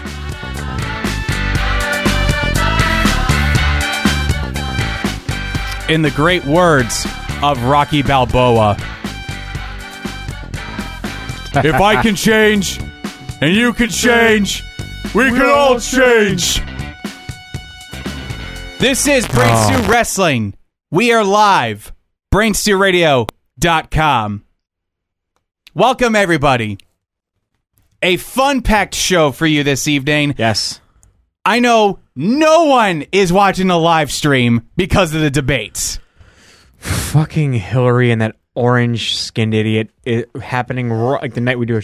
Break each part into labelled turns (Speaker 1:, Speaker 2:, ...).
Speaker 1: In the great words of Rocky Balboa, if I can change and you can change, we can all change. This is Brain Stew Wrestling. We are live. BrainStewRadio.com. Welcome, everybody. A fun-packed show for you this evening.
Speaker 2: Yes.
Speaker 1: I know no one is watching the live stream because of the debates.
Speaker 2: Fucking Hillary and that orange-skinned idiot happening like the night we do a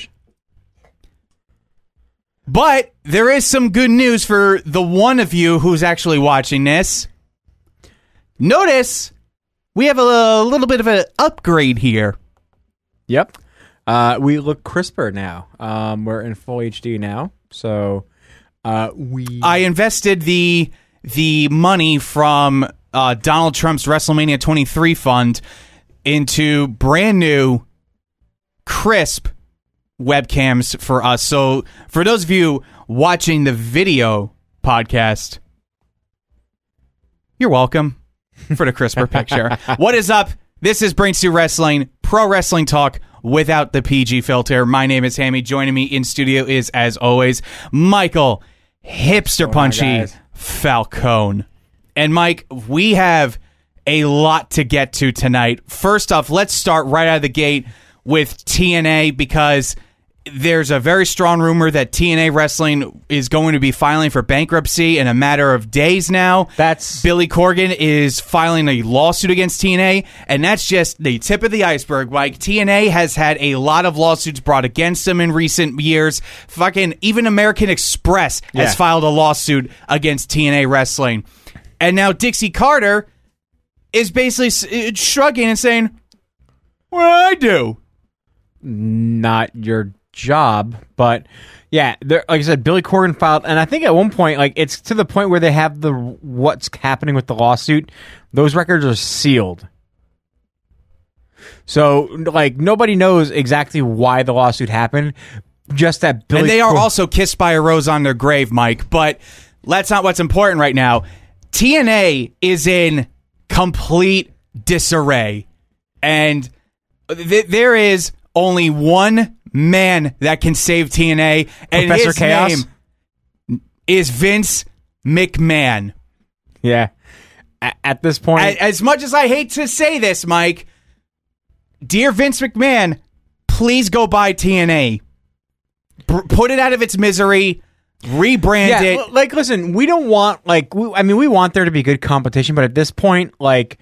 Speaker 1: But there is some good news for the one of you who's actually watching this. Notice we have a little bit of an upgrade here.
Speaker 2: Yep. We look crisper now. We're in full HD now. So I
Speaker 1: invested the money from Donald Trump's WrestleMania 23 fund into brand new crisp webcams for us. So for those of you watching the video podcast, you're welcome for the crisper picture. What is up? This is Brain Stew Wrestling, pro wrestling talk without the PG filter. My name is Hammy. Joining me in studio is, as always, Michael Hipster Punchy Falcone. And Mike, we have a lot to get to tonight. First off, let's start right out of the gate with TNA, because there's a very strong rumor that TNA Wrestling is going to be filing for bankruptcy in a matter of days now. Billy Corgan is filing a lawsuit against TNA, and that's just the tip of the iceberg. Like, TNA has had a lot of lawsuits brought against them in recent years. Fucking even American Express has filed a lawsuit against TNA Wrestling. And now Dixie Carter is basically shrugging and saying, what do I do?
Speaker 2: Not your job, but yeah, like I said, Billy Corgan filed, and I think at one point, like, it's to the point where they have what's happening with the lawsuit. Those records are sealed, so like nobody knows exactly why the lawsuit happened. Just that Billy,
Speaker 1: and they are also kissed by a rose on their grave, Mike. But that's not what's important right now. TNA is in complete disarray, and there is only one man that can save TNA, and
Speaker 2: Professor
Speaker 1: his
Speaker 2: Chaos?
Speaker 1: name is Vince McMahon.
Speaker 2: Yeah. At this point,
Speaker 1: As much as I hate to say this, Mike, dear Vince McMahon, please go buy TNA. Put it out of its misery. Rebrand it.
Speaker 2: Like, listen, we don't want, like, we want there to be good competition, but at this point, like,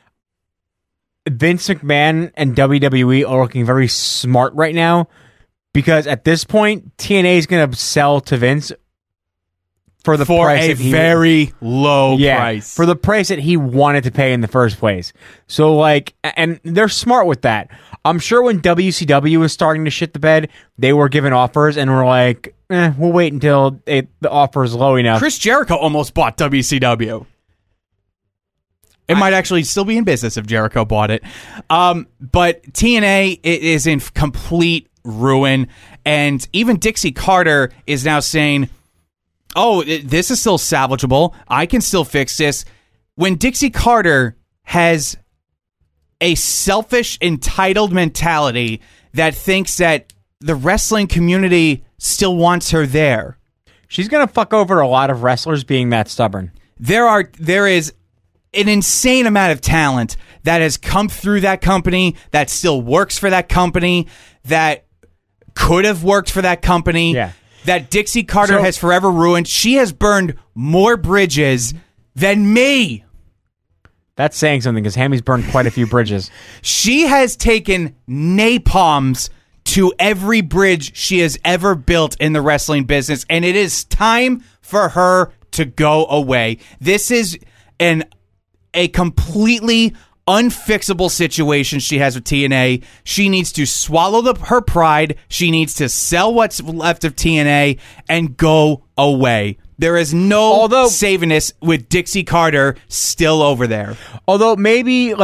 Speaker 2: Vince McMahon and WWE are looking very smart right now, because at this point, TNA is going to sell to Vince for price
Speaker 1: a very low price.
Speaker 2: For the price that he wanted to pay in the first place. So, like, and they're smart with that. I'm sure when WCW was starting to shit the bed, they were given offers and were like, we'll wait until the offer is low enough.
Speaker 1: Chris Jericho almost bought WCW. It might actually still be in business if Jericho bought it. But TNA is in complete ruin. And even Dixie Carter is now saying, this is still salvageable. I can still fix this. When Dixie Carter has a selfish, entitled mentality that thinks that the wrestling community still wants her there.
Speaker 2: She's going to fuck over a lot of wrestlers being that stubborn.
Speaker 1: There is an insane amount of talent that has come through that company, that still works for that company, that could have worked for that company, that Dixie Carter has forever ruined. She has burned more bridges than me.
Speaker 2: That's saying something, because Hammy's burned quite a few bridges.
Speaker 1: She has taken napalms to every bridge she has ever built in the wrestling business, and it is time for her to go away. This is a completely unfixable situation she has with TNA. She needs to swallow her pride. She needs to sell what's left of TNA and go away. There is no saving this with Dixie Carter still over there.
Speaker 2: Although maybe, like,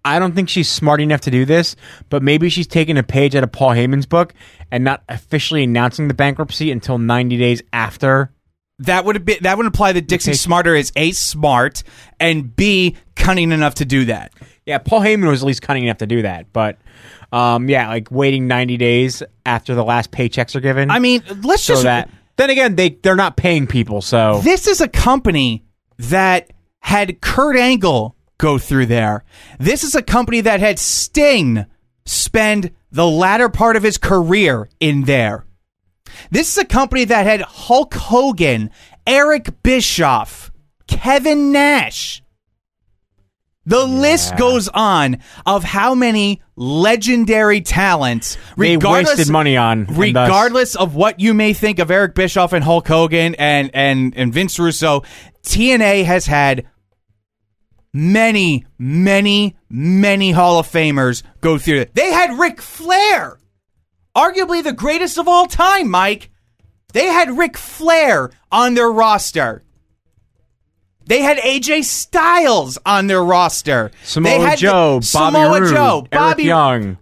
Speaker 2: I don't think she's smart enough to do this, but maybe she's taking a page out of Paul Heyman's book and not officially announcing the bankruptcy until 90 days after.
Speaker 1: That would imply that Dixie Smarter is A, smart, and B, cunning enough to do that.
Speaker 2: Yeah, Paul Heyman was at least cunning enough to do that, but like waiting 90 days after the last paychecks are given.
Speaker 1: I mean, let's just...
Speaker 2: Then again, they're not paying people, so...
Speaker 1: This is a company that had Kurt Angle go through there. This is a company that had Sting spend the latter part of his career in there. This is a company that had Hulk Hogan, Eric Bischoff, Kevin Nash. The list goes on of how many legendary talents
Speaker 2: they wasted money on.
Speaker 1: Regardless of what you may think of Eric Bischoff and Hulk Hogan and Vince Russo, TNA has had many, many, many Hall of Famers go through it. They had Ric Flair, arguably the greatest of all time, Mike. They had Ric Flair on their roster. They had AJ Styles on their roster.
Speaker 2: Samoa Joe, Bobby Eric Young.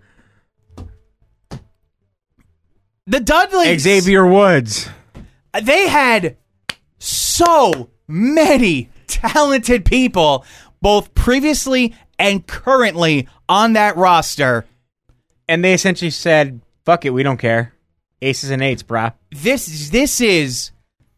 Speaker 1: The Dudleys.
Speaker 2: Xavier Woods.
Speaker 1: They had so many talented people, both previously and currently on that roster.
Speaker 2: And they essentially said, fuck it, we don't care. Aces and eights, brah.
Speaker 1: This is...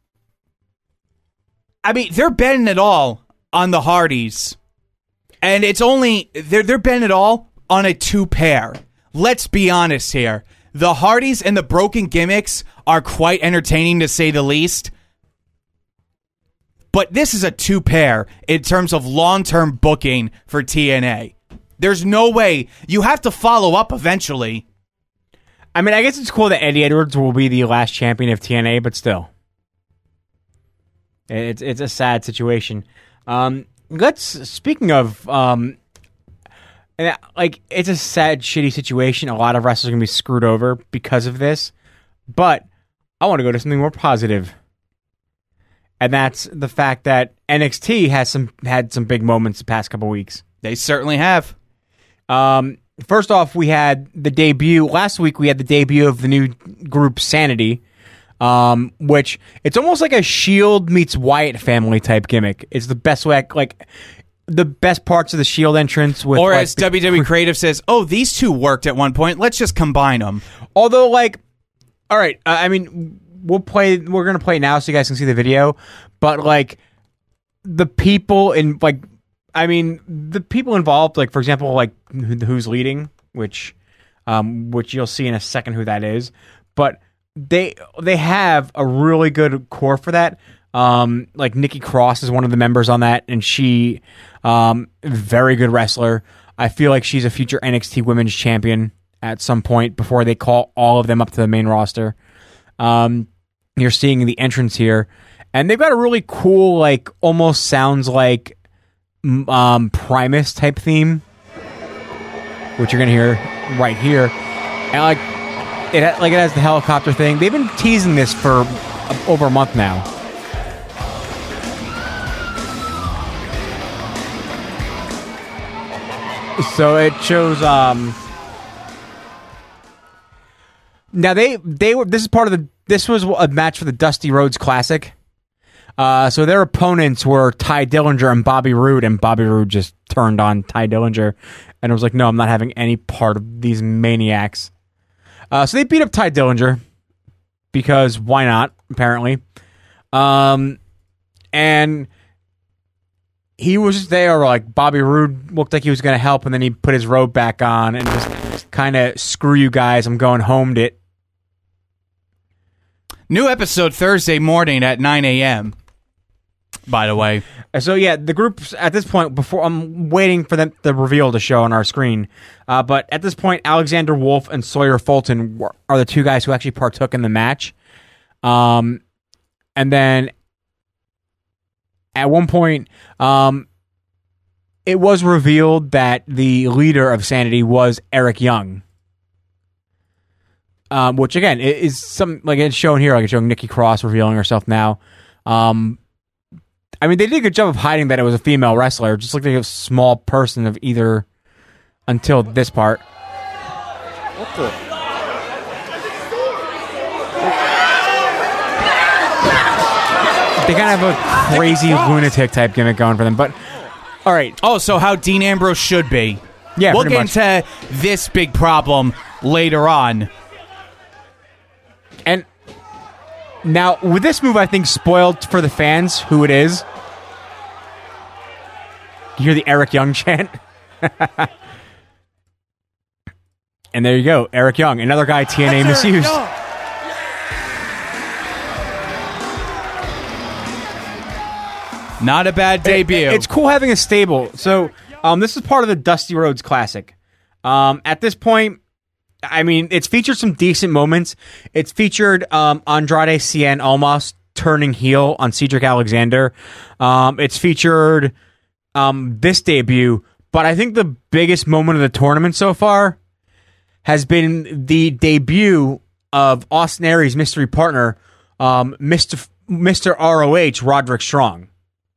Speaker 1: I mean, they're betting it all on the Hardys. And it's only... They're betting it all on a two-pair. Let's be honest here. The Hardys and the Broken Gimmicks are quite entertaining, to say the least. But this is a two-pair in terms of long-term booking for TNA. There's no way. You have to follow up eventually.
Speaker 2: I mean, I guess it's cool that Eddie Edwards will be the last champion of TNA, but still. It's a sad situation. Speaking of, it's a sad, shitty situation. A lot of wrestlers are going to be screwed over because of this. But I want to go to something more positive. And that's the fact that NXT had some big moments the past couple weeks.
Speaker 1: They certainly have.
Speaker 2: First off, we had the debut. Last week, we had the debut of the new group Sanity. Which it's almost like a Shield meets Wyatt family type gimmick. It's the best way, like the best parts of the Shield entrance. With,
Speaker 1: or as WWE Creative says, "Oh, these two worked at one point. Let's just combine them."
Speaker 2: Although, all right, I mean, we're gonna play now so you guys can see the video. But the people the people involved, for example, who's leading, which you'll see in a second who that is, but. They have a really good core for that. Nikki Cross is one of the members on that, and she very good wrestler. I feel like she's a future NXT Women's Champion at some point before they call all of them up to the main roster. You're seeing the entrance here, and they've got a really cool, almost sounds like Primus type theme, which you're gonna hear right here, and It has the helicopter thing. They've been teasing this for over a month now. So it shows. Now they were. This is part of the. This was a match for the Dusty Rhodes Classic. So their opponents were Ty Dillinger and Bobby Roode, and Bobby Roode just turned on Ty Dillinger, and was like, "No, I'm not having any part of these maniacs." So they beat up Ty Dillinger because why not, apparently. And he was just there, Bobby Roode looked like he was going to help, and then he put his robe back on and just kind of, screw you guys, I'm going homed it.
Speaker 1: New episode Thursday morning at 9 a.m., by the way.
Speaker 2: So yeah, the groups at this point, before I'm waiting for the reveal to show on our screen, but at this point, Alexander Wolf and Sawyer Fulton are the two guys who actually partook in the match. And then at one point, it was revealed that the leader of Sanity was Eric Young. Which again is some it's shown here, it's showing Nikki Cross revealing herself now. I mean, they did a good job of hiding that it was a female wrestler. It just looked like a small person of either until this part.
Speaker 3: What the?
Speaker 2: They kind of have a crazy lunatic type gimmick going for them. But, all right.
Speaker 1: Oh, so how Dean Ambrose should be.
Speaker 2: Yeah,
Speaker 1: we'll
Speaker 2: pretty
Speaker 1: get into this big problem later on.
Speaker 2: And now, with this move, I think spoiled for the fans who it is. You hear the Eric Young chant? And there you go, Eric Young, another guy TNA misused.
Speaker 1: Not a bad debut.
Speaker 2: It's cool having a stable. So this is part of the Dusty Rhodes Classic. At this point, I mean, it's featured some decent moments. It's featured Andrade Cien Almas turning heel on Cedric Alexander. It's featured this debut, but I think the biggest moment of the tournament so far has been the debut of Austin Aries' mystery partner, Mr. ROH, Roderick Strong.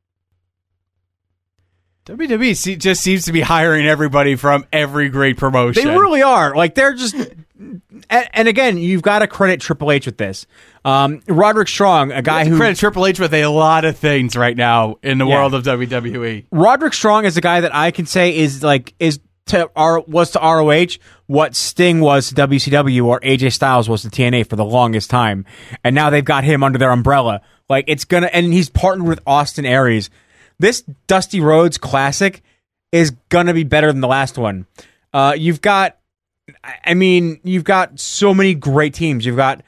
Speaker 1: WWE just seems to be hiring everybody from every great promotion.
Speaker 2: They really are. Like, they're just... And again, you've got to credit Triple H with this. Roderick Strong, a guy who...
Speaker 1: credit Triple H with a lot of things right now in the world of WWE.
Speaker 2: Roderick Strong is a guy that I can say was to ROH what Sting was to WCW or AJ Styles was to TNA for the longest time. And now they've got him under their umbrella. Like, it's gonna... And he's partnered with Austin Aries. This Dusty Rhodes Classic is gonna be better than the last one. You've got so many great teams. You've got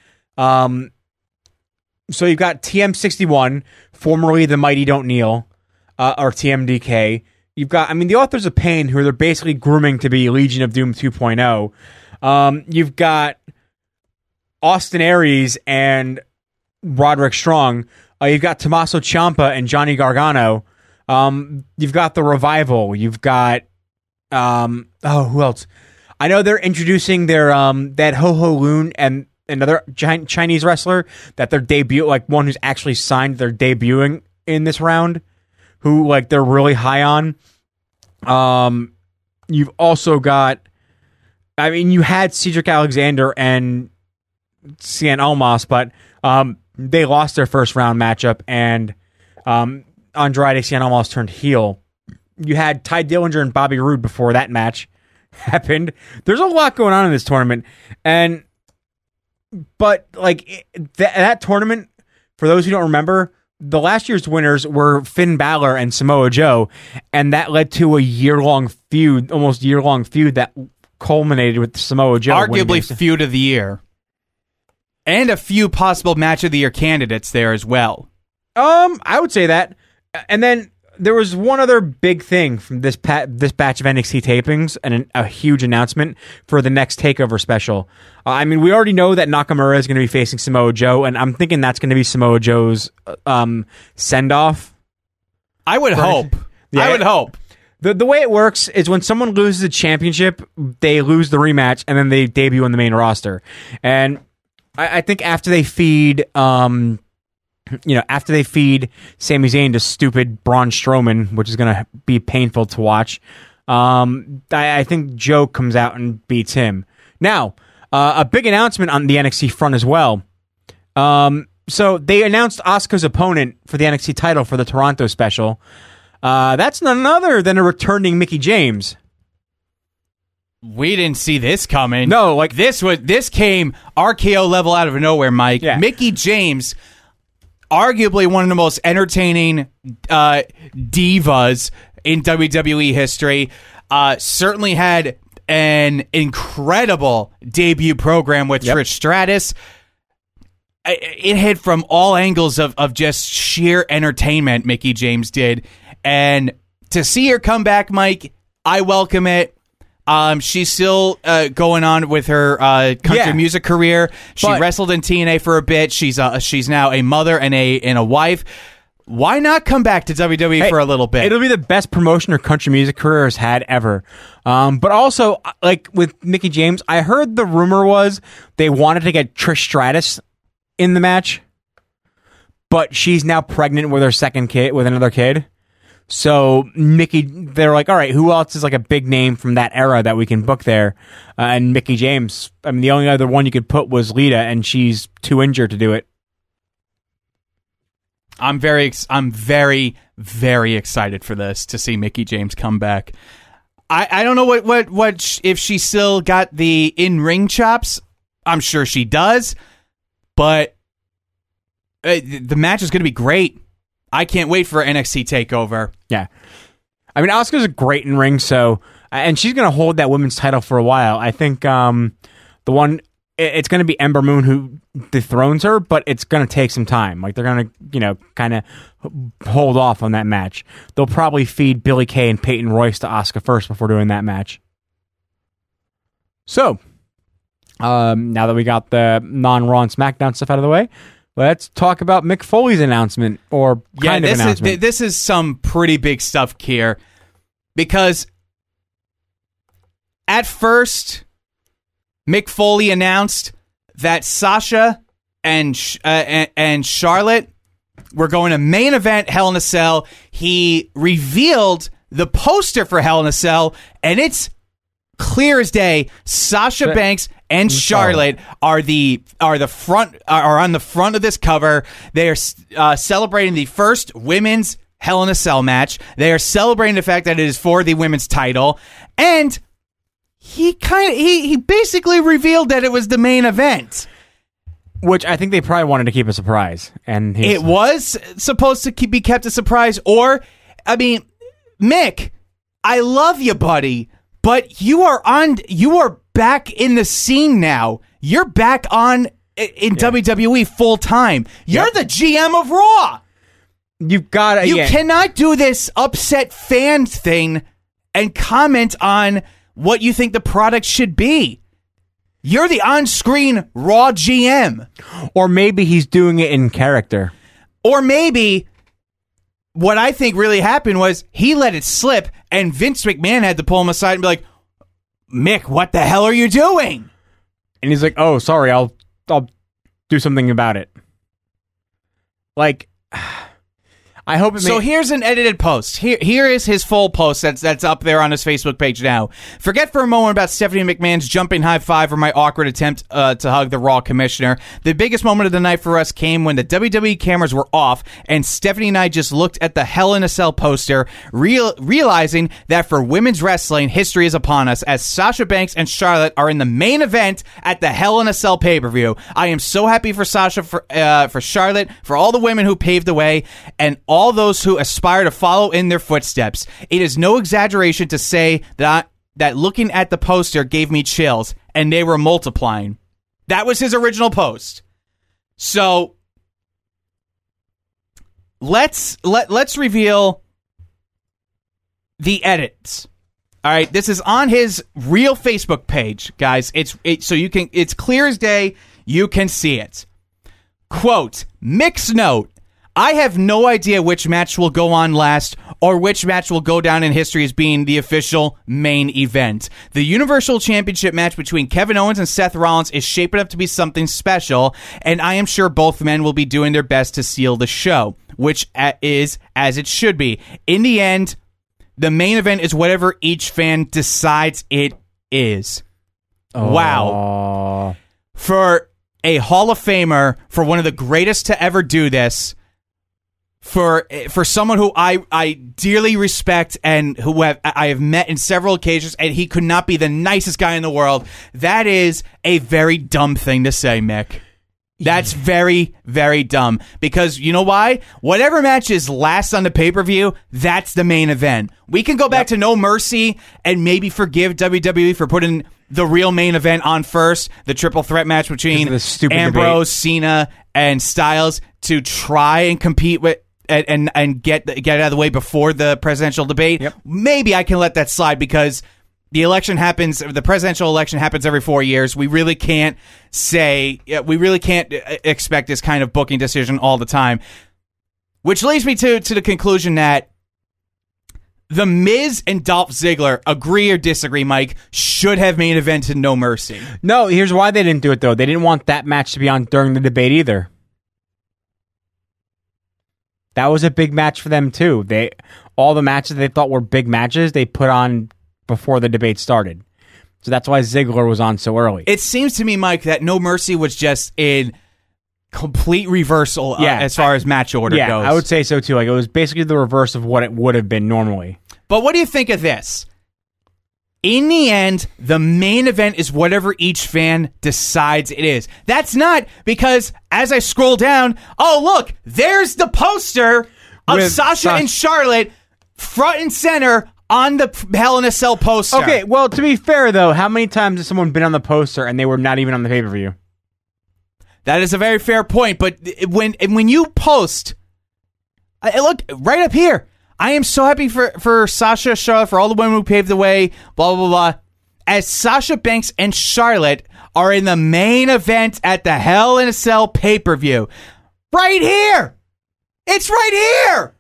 Speaker 2: TM61, formerly the Mighty Don't Kneel, or TMDK. You've got, the Authors of Pain, who they're basically grooming to be Legion of Doom 2.0. You've got Austin Aries and Roderick Strong. You've got Tommaso Ciampa and Johnny Gargano. You've got the Revival. You've got who else? I know they're introducing their that Ho Ho Lun and another Chinese wrestler that their debut, like one who's actually signed, they're debuting in this round, who like they're really high on. You've also got, you had Cedric Alexander and Cien Almas, but they lost their first round matchup, and Andrade Cien Almas turned heel. You had Ty Dillinger and Bobby Roode before that match happened. There's a lot going on in this tournament, but like that tournament, for those who don't remember, the last year's winners were Finn Balor and Samoa Joe, and that led to a almost year-long feud that culminated with Samoa Joe.
Speaker 1: Arguably feud of the year. And a few possible match of the year candidates there as well.
Speaker 2: I would say that. And then there was one other big thing from this batch of NXT tapings, and a huge announcement for the next TakeOver special. We already know that Nakamura is going to be facing Samoa Joe, and I'm thinking that's going to be Samoa Joe's send-off.
Speaker 1: I would hope.
Speaker 2: Yeah.
Speaker 1: I would hope.
Speaker 2: The way it works is when someone loses a championship, they lose the rematch, and then they debut on the main roster. And I think after they feed... after they feed Sami Zayn to stupid Braun Strowman, which is going to be painful to watch, I think Joe comes out and beats him. Now, a big announcement on the NXT front as well. So they announced Asuka's opponent for the NXT title for the Toronto special. That's none other than a returning Mickie James.
Speaker 1: We didn't see this coming.
Speaker 2: No, like
Speaker 1: this came RKO level out of nowhere, Mike.
Speaker 2: Yeah.
Speaker 1: Mickie James, arguably one of the most entertaining divas in WWE history, certainly had an incredible debut program with Trish Stratus. It hit from all angles of just sheer entertainment, Mickie James did. And to see her come back, Mike, I welcome it. She's still going on with her country music career. She wrestled in TNA for a bit. She's now a mother and a wife. Why not come back to WWE for a little bit?
Speaker 2: It'll be the best promotion her country music career has had ever. But also, like with Mickie James, I heard the rumor was they wanted to get Trish Stratus in the match, but she's now pregnant with her second kid, with another kid. So they're like, all right, who else is like a big name from that era that we can book there? And Mickie James. I mean, the only other one you could put was Lita, and she's too injured to do it.
Speaker 1: I'm very, very excited for this, to see Mickie James come back. I don't know what if she still got the in-ring chops. I'm sure she does, but the match is going to be great. I can't wait for NXT TakeOver.
Speaker 2: Yeah. I mean, Asuka's a great in ring, and she's going to hold that women's title for a while. I think it's going to be Ember Moon who dethrones her, but it's going to take some time. Like, they're going to, kind of hold off on that match. They'll probably feed Billie Kay and Peyton Royce to Asuka first before doing that match. So, now that we got the non-Raw and SmackDown stuff out of the way, let's talk about Mick Foley's announcement, or kind of announcement.
Speaker 1: This is some pretty big stuff here, because at first, Mick Foley announced that Sasha and Charlotte were going to main event Hell in a Cell. He revealed the poster for Hell in a Cell, and it's clear as day. Sasha Banks and Charlotte are on the front of this cover. They are celebrating the first women's Hell in a Cell match. They are celebrating the fact that it is for the women's title, and he basically revealed that it was the main event,
Speaker 2: which I think they probably wanted to keep a surprise. And
Speaker 1: it was supposed to be kept a surprise. Or, I mean, Mick, I love you, buddy, but you are back in the scene now. You're back in WWE full time. You're the GM of Raw.
Speaker 2: You've got to.
Speaker 1: You cannot do this upset fan thing and comment on what you think the product should be. You're the on-screen Raw GM.
Speaker 2: Or maybe he's doing it in character.
Speaker 1: Or maybe what I think really happened was he let it slip, and Vince McMahon had to pull him aside and be like, Mick, what the hell are you doing?
Speaker 2: And he's like, oh, sorry, I'll do something about it. Like, I hope it.
Speaker 1: So here's an edited post. Here is his full post that's up there on his Facebook page now. Forget for a moment about Stephanie McMahon's jumping high five or my awkward attempt to hug the Raw commissioner. The biggest moment of the night for us came when the WWE cameras were off and Stephanie and I just looked at the Hell in a Cell poster, realizing that for women's wrestling, history is upon us as Sasha Banks and Charlotte are in the main event at the Hell in a Cell pay-per-view. I am so happy for Sasha, for Charlotte, for all the women who paved the way, and all those who aspire to follow in their footsteps. It is no exaggeration to say that looking at the poster gave me chills, and they were multiplying. That was his original post. So let's reveal the edits. All right, this is on his real Facebook page, guys. It's clear as day. You can see it. Quote, Mick's note. I have no idea which match will go on last or which match will go down in history as being the official main event. The Universal Championship match between Kevin Owens and Seth Rollins is shaping up to be something special, and I am sure both men will be doing their best to seal the show, which is as it should be. In the end, the main event is whatever each fan decides it is.
Speaker 2: Oh.
Speaker 1: Wow. For a Hall of Famer, for one of the greatest to ever do this, for someone who I dearly respect and who I have met in several occasions, and he could not be the nicest guy in the world. That is a very dumb thing to say, Mick. That's very, very dumb. Because you know why? Whatever match is last on the pay-per-view, that's the main event. We can go back to No Mercy and maybe forgive WWE for putting the real main event on first, the triple threat match between Ambrose, Cena, and Styles to try and compete with and get it out of the way before the presidential debate.
Speaker 2: Yep.
Speaker 1: Maybe I can let that slide because the presidential election happens every 4 years. We really can't expect this kind of booking decision all the time. Which leads me to the conclusion that The Miz and Dolph Ziggler, agree or disagree, Mike, should have main evented No Mercy.
Speaker 2: No, here's why they didn't do it, though. They didn't want that match to be on during the debate either. That was a big match for them, too. all the matches they thought were big matches, they put on before the debate started. So that's why Ziggler was on so early.
Speaker 1: It seems to me, Mike, that No Mercy was just in complete reversal as far as match order goes.
Speaker 2: Yeah, I would say so too. Like, it was basically the reverse of what it would have been normally.
Speaker 1: But what do you think of this? In the end, the main event is whatever each fan decides it is. That's not because, as I scroll down, oh, look, there's the poster of
Speaker 2: With
Speaker 1: Sasha and Charlotte front and center on the Hell in a Cell poster.
Speaker 2: Okay, well, to be fair, though, how many times has someone been on the poster and they were not even on the pay-per-view?
Speaker 1: That is a very fair point, but when you post, look, right up here, I am so happy for Sasha, Charlotte, for all the women who paved the way, blah, blah, blah. As Sasha Banks and Charlotte are in the main event at the Hell in a Cell pay-per-view. Right here! It's right here!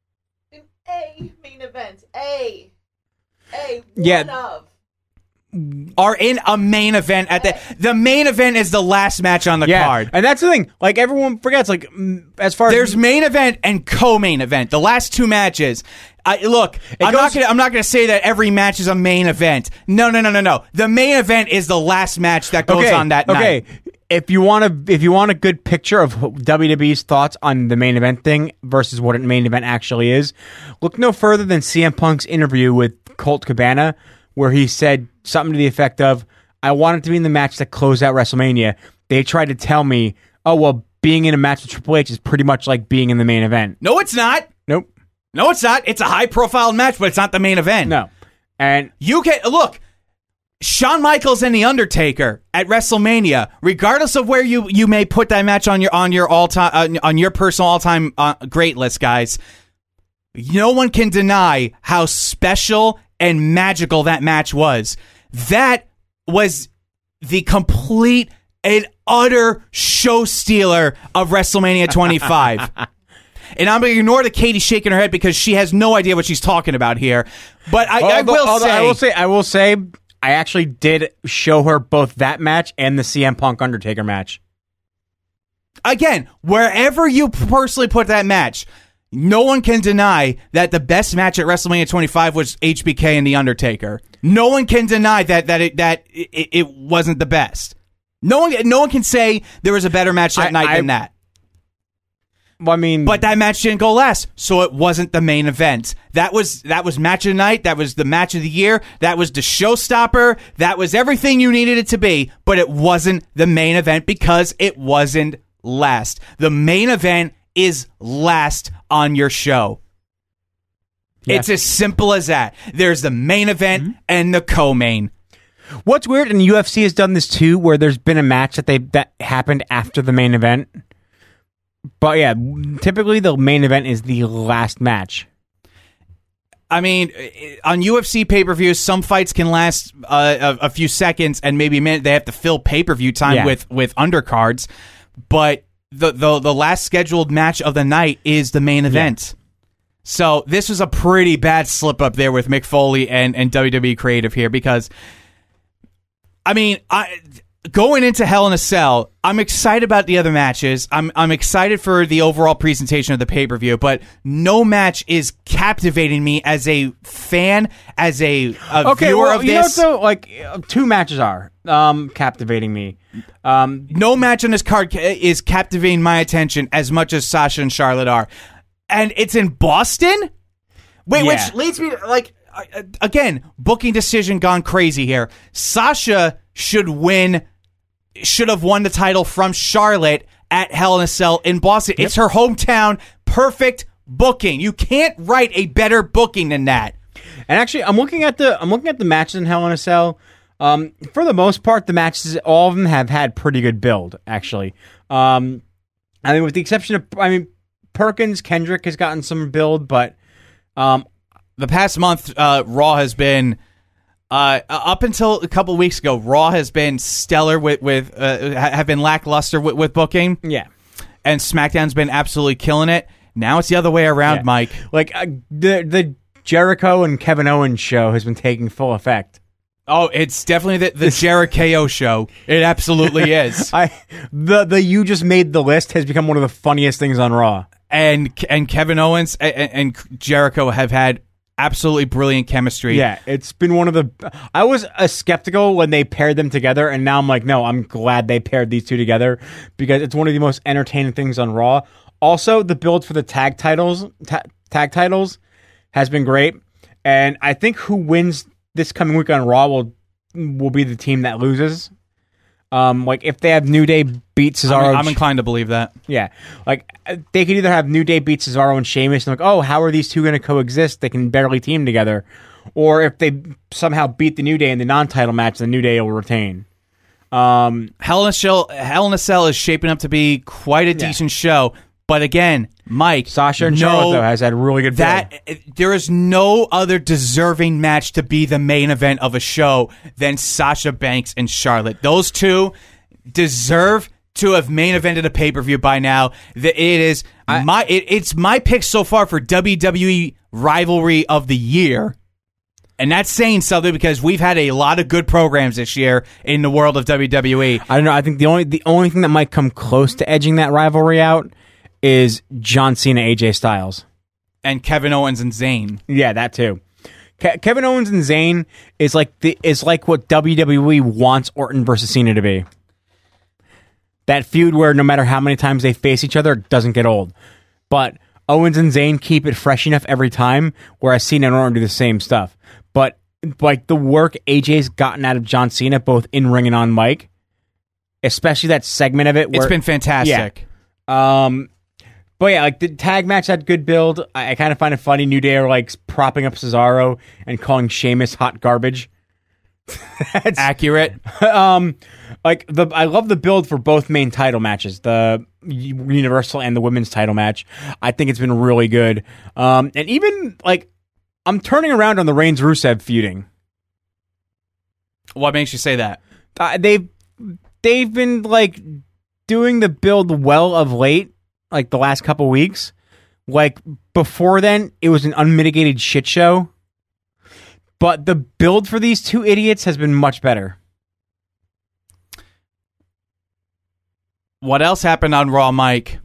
Speaker 4: A main event. A. One
Speaker 2: Yeah.
Speaker 4: of.
Speaker 1: Are in a main event at the main event is the last match on the card.
Speaker 2: And that's the thing. Like, everyone forgets, like, as far as...
Speaker 1: There's main event and co-main event. The last two matches. I'm not gonna say that every match is a main event. No. The main event is the last match that goes on that night.
Speaker 2: Okay. If you want a good picture of WWE's thoughts on the main event thing versus what a main event actually is, look no further than CM Punk's interview with Colt Cabana, where he said something to the effect of, I wanted to be in the match that closed out WrestleMania. They tried to tell me, oh, well, being in a match with Triple H is pretty much like being in the main event.
Speaker 1: No, it's not.
Speaker 2: Nope.
Speaker 1: No, it's not. It's a high-profile match, but it's not the main event.
Speaker 2: No. And
Speaker 1: you can look. Shawn Michaels and The Undertaker at WrestleMania, regardless of where you may put that match on your all-time on your personal all-time great list, guys. No one can deny how special and magical that match was. That was the complete and utter show stealer of WrestleMania 25. And I'm going to ignore the Katie shaking her head because she has no idea what she's talking about here. But I will say, I actually did show her both that match and the CM Punk Undertaker match. Again, wherever you personally put that match, no one can deny that the best match at WrestleMania 25 was HBK and The Undertaker. No one can deny that it wasn't the best. No one can say there was a better match that night than that.
Speaker 2: Well, I mean,
Speaker 1: but that match didn't go last, so it wasn't the main event. That was match of the night. That was the match of the year. That was the showstopper. That was everything you needed it to be, but it wasn't the main event because it wasn't last. The main event is last on your show. Yes. It's as simple as that. There's the main event and the co-main.
Speaker 2: What's weird, and UFC has done this too, where there's been a match that happened after the main event. But yeah, typically the main event is the last match.
Speaker 1: I mean, on UFC pay-per-views, some fights can last a few seconds and maybe a minute. They have to fill pay-per-view time with undercards. But the last scheduled match of the night is the main event. So this was a pretty bad slip-up there with Mick Foley and WWE Creative here because, I mean, going into Hell in a Cell, I'm excited about the other matches. I'm excited for the overall presentation of the pay-per-view, but no match is captivating me as a fan, as a viewer of this.
Speaker 2: You know, like, two matches are captivating me.
Speaker 1: No match on this card is captivating my attention as much as Sasha and Charlotte are. And it's in Boston? Which leads me to, like, again, booking decision gone crazy here. Sasha should have won the title from Charlotte at Hell in a Cell in Boston. It's her hometown. Perfect booking. You can't write a better booking than that.
Speaker 2: And actually, I'm looking at the matches in Hell in a Cell. For the most part, the matches, all of them have had pretty good build, actually. I mean, with the exception of, Perkins, Kendrick has gotten some build, but
Speaker 1: the past month, Raw has been, up until a couple weeks ago, Raw has been stellar have been lackluster with booking.
Speaker 2: Yeah.
Speaker 1: And SmackDown's been absolutely killing it. Now it's the other way around, Mike.
Speaker 2: Like, the Jericho and Kevin Owens show has been taking full effect.
Speaker 1: Oh, it's definitely the Jericho show. It absolutely is.
Speaker 2: The You Just Made the List has become one of the funniest things on Raw.
Speaker 1: and Kevin Owens and Jericho have had absolutely brilliant chemistry.
Speaker 2: Yeah, it's been one of the... I was skeptical when they paired them together, and now I'm like, no, I'm glad they paired these two together because it's one of the most entertaining things on Raw. Also, the build for the tag titles has been great, and I think who wins this coming week on Raw will be the team that loses. Like if they have New Day beat Cesaro,
Speaker 1: I'm inclined to believe that.
Speaker 2: Yeah, like they could either have New Day beat Cesaro and Sheamus, and like, oh, how are these two going to coexist? They can barely team together. Or if they somehow beat the New Day in the non-title match, the New Day will retain.
Speaker 1: Hell in a Cell is shaping up to be quite a decent show. But again, Mike,
Speaker 2: Sasha and Charlotte though has had a really good build.
Speaker 1: There is no other deserving match to be the main event of a show than Sasha Banks and Charlotte. Those two deserve to have main evented a pay-per-view by now. It's my pick so far for WWE Rivalry of the Year. And that's saying something because we've had a lot of good programs this year in the world of WWE.
Speaker 2: I don't know. I think the only thing that might come close to edging that rivalry out is John Cena, AJ Styles.
Speaker 1: And Kevin Owens and Zayn.
Speaker 2: Yeah, that too. Kevin Owens and Zayn is like what WWE wants Orton versus Cena to be. That feud where no matter how many times they face each other, it doesn't get old. But Owens and Zayn keep it fresh enough every time, whereas Cena and Orton do the same stuff. But like the work AJ's gotten out of John Cena, both in ring and on mic, especially that segment of it, where,
Speaker 1: it's been fantastic.
Speaker 2: Yeah. But yeah, like the tag match had good build. I kind of find it funny. New Day are like propping up Cesaro and calling Sheamus hot garbage.
Speaker 1: That's accurate.
Speaker 2: I love the build for both main title matches, the Universal and the women's title match. I think it's been really good. And even like I'm turning around on the Reigns Rusev feuding.
Speaker 1: What makes you say that?
Speaker 2: They've been like doing the build well of late. Like the last couple weeks. Like before then, it was an unmitigated shit show. But the build for these two idiots has been much better.
Speaker 1: What else happened on Raw, Mike?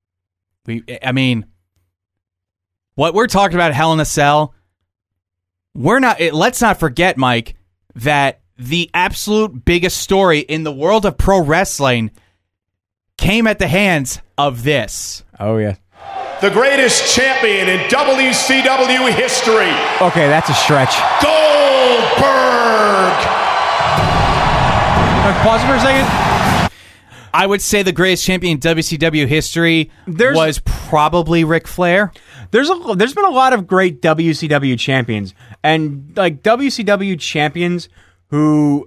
Speaker 1: What we're talking about, Hell in a Cell, let's not forget, Mike, that the absolute biggest story in the world of pro wrestling came at the hands of this.
Speaker 2: Oh, yeah.
Speaker 3: The greatest champion in WCW history.
Speaker 2: Okay, that's a stretch.
Speaker 3: Goldberg!
Speaker 2: Pause for a second.
Speaker 1: I would say the greatest champion in WCW history was probably Ric Flair.
Speaker 2: There's been a lot of great WCW champions. And like WCW champions who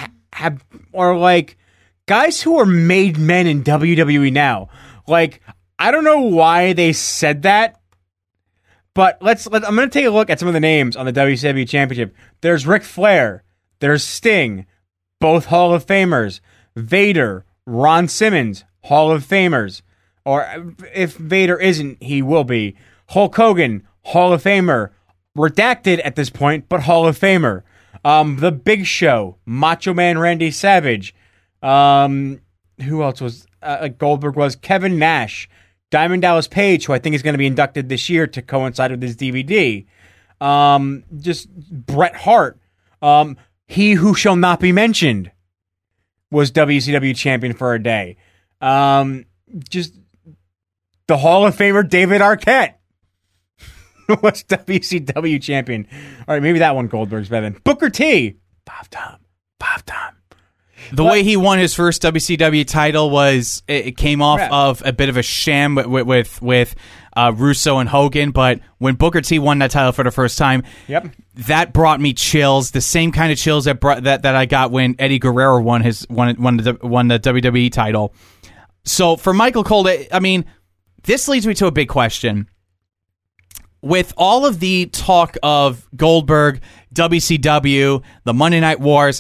Speaker 2: are like guys who are made men in WWE now. Like, I don't know why they said that, but I'm going to take a look at some of the names on the WCW Championship. There's Ric Flair. There's Sting, both Hall of Famers. Vader, Ron Simmons, Hall of Famers. Or if Vader isn't, he will be. Hulk Hogan, Hall of Famer. Redacted at this point, but Hall of Famer. The Big Show, Macho Man Randy Savage. Who else was Goldberg was? Kevin Nash, Diamond Dallas Page, who I think is going to be inducted this year to coincide with this DVD. Just Bret Hart. He Who Shall Not Be Mentioned was WCW champion for a day. Just the Hall of Famer David Arquette was WCW champion. All right, maybe that one Goldberg's better than Booker T. Bob Tom.
Speaker 1: The way he won his first WCW title was it came off of a bit of a sham with Russo and Hogan, but when Booker T won that title for the first time, that brought me chills. The same kind of chills that I got when Eddie Guerrero won the WWE title. So for Michael Cole, this leads me to a big question. With all of the talk of Goldberg, WCW, the Monday Night Wars,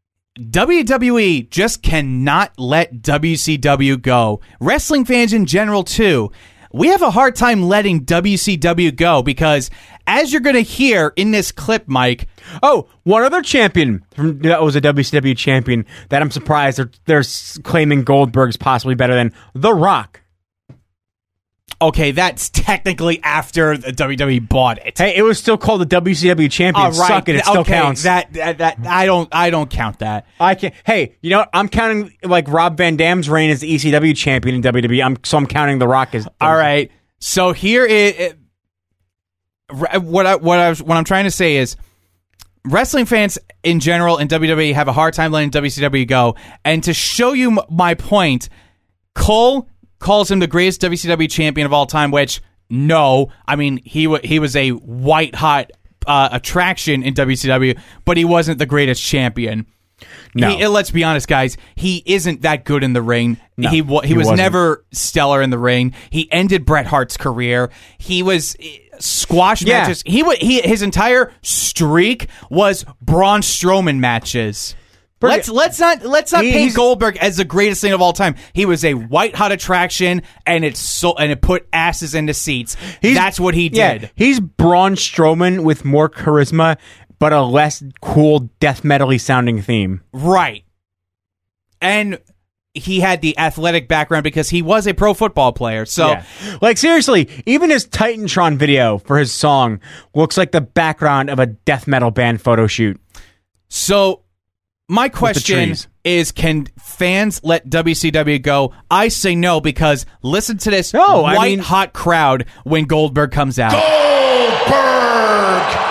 Speaker 1: WWE just cannot let WCW go. Wrestling fans in general, too. We have a hard time letting WCW go because, as you're going to hear in this clip, Mike...
Speaker 2: Oh, one other champion that was a WCW champion that I'm surprised they're claiming Goldberg's possibly better than The Rock.
Speaker 1: Okay, that's technically after the WWE bought it.
Speaker 2: Hey, it was still called the WCW champion. Suck it still counts.
Speaker 1: That I don't count that.
Speaker 2: I can. Hey, you know what? I'm counting like Rob Van Dam's reign as the ECW champion in WWE. I'm counting The Rock as.
Speaker 1: All right. So here is what I'm trying to say is wrestling fans in general in WWE have a hard time letting WCW go. And to show you my point, Cole calls him the greatest WCW champion of all time, which, no. I mean, he was a white-hot attraction in WCW, but he wasn't the greatest champion.
Speaker 2: No.
Speaker 1: Let's be honest, guys. He isn't that good in the ring.
Speaker 2: No,
Speaker 1: he was
Speaker 2: wasn't.
Speaker 1: never stellar in the ring. He ended Bret Hart's career. He was squash matches. His entire streak was Braun Strowman matches. Let's not paint Goldberg as the greatest thing of all time. He was a white hot attraction, and it put asses into seats. That's what he did.
Speaker 2: Yeah, he's Braun Strowman with more charisma, but a less cool death metal-y sounding theme.
Speaker 1: Right. And he had the athletic background because he was a pro football player. So,
Speaker 2: like, seriously, even his Titantron video for his song looks like the background of a death metal band photo shoot.
Speaker 1: So, my question is, can fans let WCW go? I say no, because listen to this hot crowd when Goldberg comes out.
Speaker 3: Goldberg!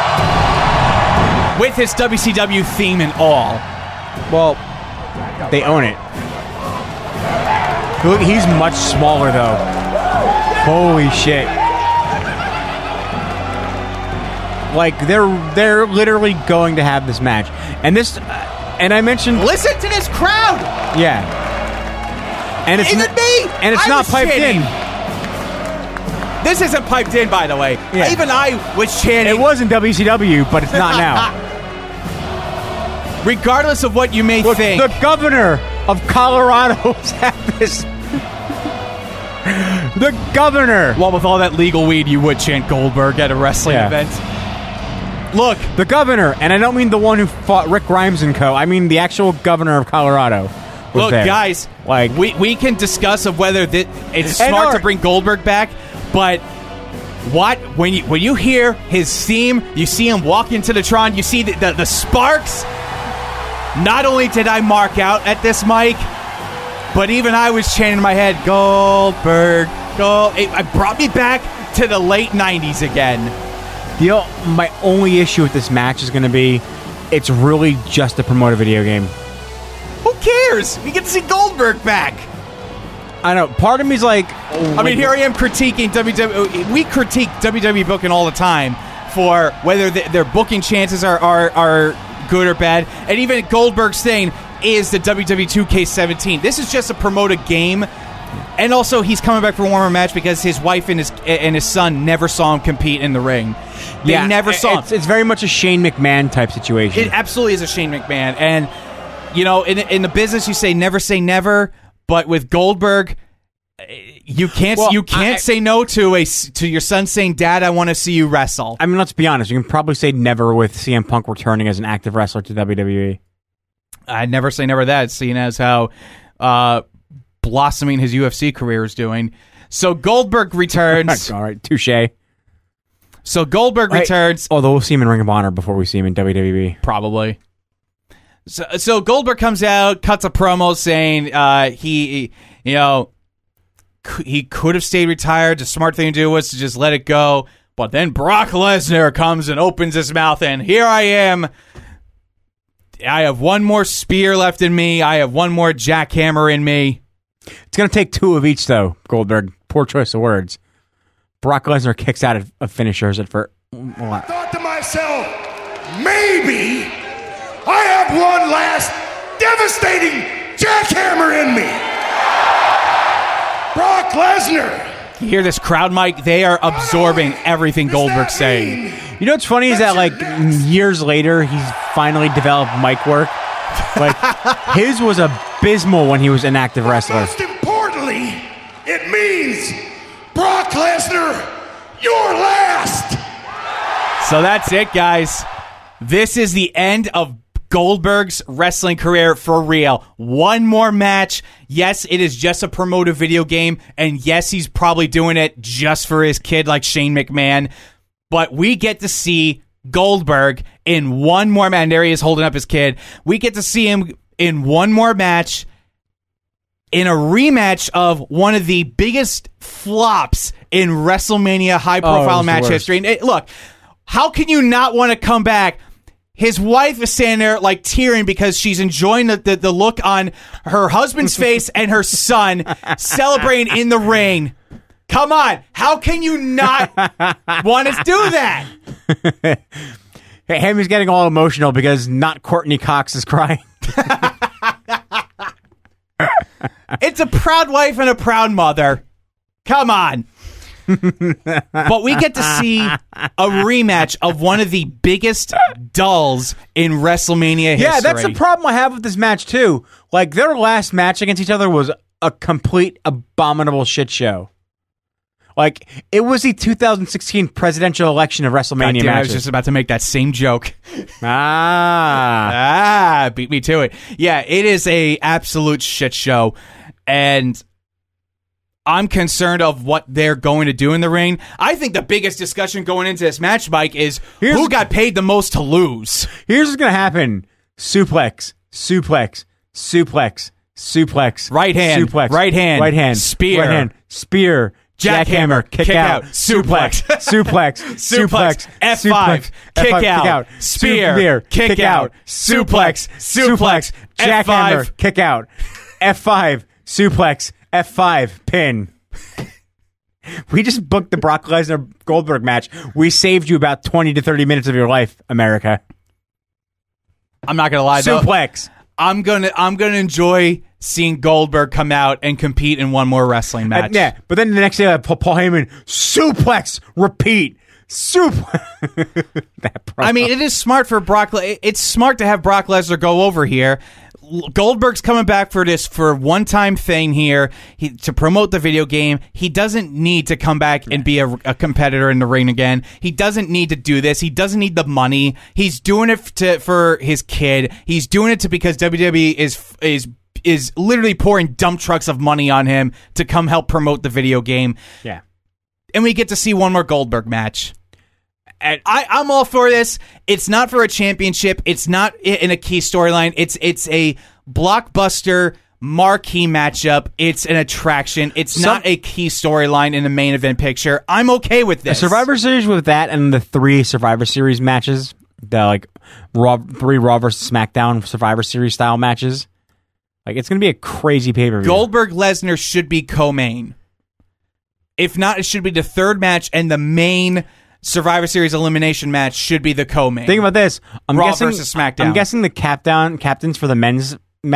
Speaker 1: With his WCW theme and all.
Speaker 2: Well, they own it. Look, he's much smaller, though. Holy shit. Like, they're literally going to have this match. And this... and I mentioned...
Speaker 1: Listen to this crowd!
Speaker 2: Yeah. And it's
Speaker 1: Even me!
Speaker 2: And it's not piped in.
Speaker 1: This isn't piped in, by the way.
Speaker 2: Yeah.
Speaker 1: Even I was chanting.
Speaker 2: It was in WCW, but it's not now.
Speaker 1: Regardless of what you may think.
Speaker 2: The governor of Colorado had this... The governor!
Speaker 1: Well, with all that legal weed, you would chant Goldberg at a wrestling event. Look,
Speaker 2: the governor, and I don't mean the one who fought Rick Grimes and co. I mean the actual governor of Colorado.
Speaker 1: Look,
Speaker 2: there.
Speaker 1: guys,
Speaker 2: like
Speaker 1: we can discuss of whether it's smart to bring Goldberg back, but when you hear his theme, you see him walk into the Tron, you see the sparks. Not only did I mark out at this mic, but even I was chanting in my head, Goldberg, Gold. It brought me back to the late 90s again.
Speaker 2: My only issue with this match is going to be, it's really just to promote a video game.
Speaker 1: Who cares? We get to see Goldberg back.
Speaker 2: I know. Part of me's like...
Speaker 1: I mean, here I am critiquing WWE. We critique WWE booking all the time for whether their booking chances are good or bad. And even Goldberg's thing is the WWE 2K17. This is just to promote a game. And also, he's coming back for one more match because his wife and his son never saw him compete in the ring. They never saw him.
Speaker 2: It's very much a Shane McMahon type situation.
Speaker 1: It absolutely is a Shane McMahon. And, you know, in the business, you say never, but with Goldberg, you can't say no to your son saying, Dad, I want to see you wrestle.
Speaker 2: I mean, let's be honest. You can probably say never with CM Punk returning as an active wrestler to WWE.
Speaker 1: I'd never say never that, seeing as how blossoming his UFC career is doing. So Goldberg returns.
Speaker 2: All right, touche.
Speaker 1: So Goldberg returns.
Speaker 2: Although we'll see him in Ring of Honor before we see him in WWE.
Speaker 1: Probably. So Goldberg comes out, cuts a promo saying he could have stayed retired. The smart thing to do was to just let it go. But then Brock Lesnar comes and opens his mouth, and here I am. I have one more spear left in me. I have one more jackhammer in me.
Speaker 2: It's going to take two of each, though, Goldberg. Poor choice of words. Brock Lesnar kicks out of finishers at first.
Speaker 3: I thought to myself, maybe I have one last devastating jackhammer in me. Brock Lesnar.
Speaker 1: You hear this crowd, Mike? They are absorbing everything Goldberg's saying.
Speaker 2: You know what's funny is that, like, years later, he's finally developed mic work. Like, his was abysmal when he was an active wrestler.
Speaker 3: Most importantly, it means, Brock Lesnar, you're last.
Speaker 1: So that's it, guys. This is the end of Goldberg's wrestling career for real. One more match. Yes, it is just a promoted video game, and yes, he's probably doing it just for his kid like Shane McMahon, but we get to see Goldberg in one more match. And there he is holding up his kid. We get to see him in one more match in a rematch of one of the biggest flops in WrestleMania high-profile match history. And look, how can you not want to come back? His wife is standing there like tearing because she's enjoying the look on her husband's face and her son celebrating in the ring. Come on. How can you not want to do that?
Speaker 2: Hammy's getting all emotional because not Courtney Cox is crying.
Speaker 1: It's a proud wife and a proud mother. Come on. But we get to see a rematch of one of the biggest dulls in WrestleMania history.
Speaker 2: Yeah, that's the problem I have with this match, too. Like, their last match against each other was a complete abominable shit show. Like, it was the 2016 presidential election of WrestleMania matches.
Speaker 1: I was just about to make that same joke. Beat me to it. Yeah, it is a absolute shit show. And I'm concerned of what they're going to do in the ring. I think the biggest discussion going into this match, Mike, is who got paid the most to lose.
Speaker 2: Here's what's going to happen. Suplex, suplex, suplex, suplex.
Speaker 1: Right hand,
Speaker 2: suplex,
Speaker 1: right hand,
Speaker 2: right hand,
Speaker 1: spear,
Speaker 2: right hand, spear, jackhammer, kick out,
Speaker 1: suplex,
Speaker 2: suplex, suplex,
Speaker 1: F5, kick out, spear, kick out, suplex,
Speaker 2: jackhammer, kick out, F5, suplex, F5, pin. We just booked the Brock Lesnar Goldberg match. We saved you about 20 to 30 minutes of your life, America.
Speaker 1: I'm not gonna lie, though.
Speaker 2: Suplex.
Speaker 1: I'm gonna enjoy seeing Goldberg come out and compete in one more wrestling match.
Speaker 2: Yeah, but then the next day, Paul Heyman, suplex, repeat,
Speaker 1: I mean, it is smart for Brock. It's smart to have Brock Lesnar go over here. Goldberg's coming back for this for one-time thing here to promote the video game. He doesn't need to come back and be a competitor in the ring again. He doesn't need to do this. He doesn't need the money. He's doing it for his kid. He's doing it because WWE is literally pouring dump trucks of money on him to come help promote the video game.
Speaker 2: Yeah,
Speaker 1: and we get to see one more Goldberg match. And I'm all for this. It's not for a championship. It's not in a key storyline. It's a blockbuster marquee matchup. It's an attraction. It's not a key storyline in the main event picture. I'm okay with this.
Speaker 2: A Survivor Series with that and the 3 Survivor Series matches, the like 3 Raw versus SmackDown Survivor Series style matches. Like, it's going to be a crazy pay-per-view.
Speaker 1: Goldberg Lesnar should be co-main. If not, it should be the third match, and the main Survivor Series elimination match should be the co-main.
Speaker 2: Think about this.
Speaker 1: Raw versus SmackDown.
Speaker 2: I'm guessing the captains for the men's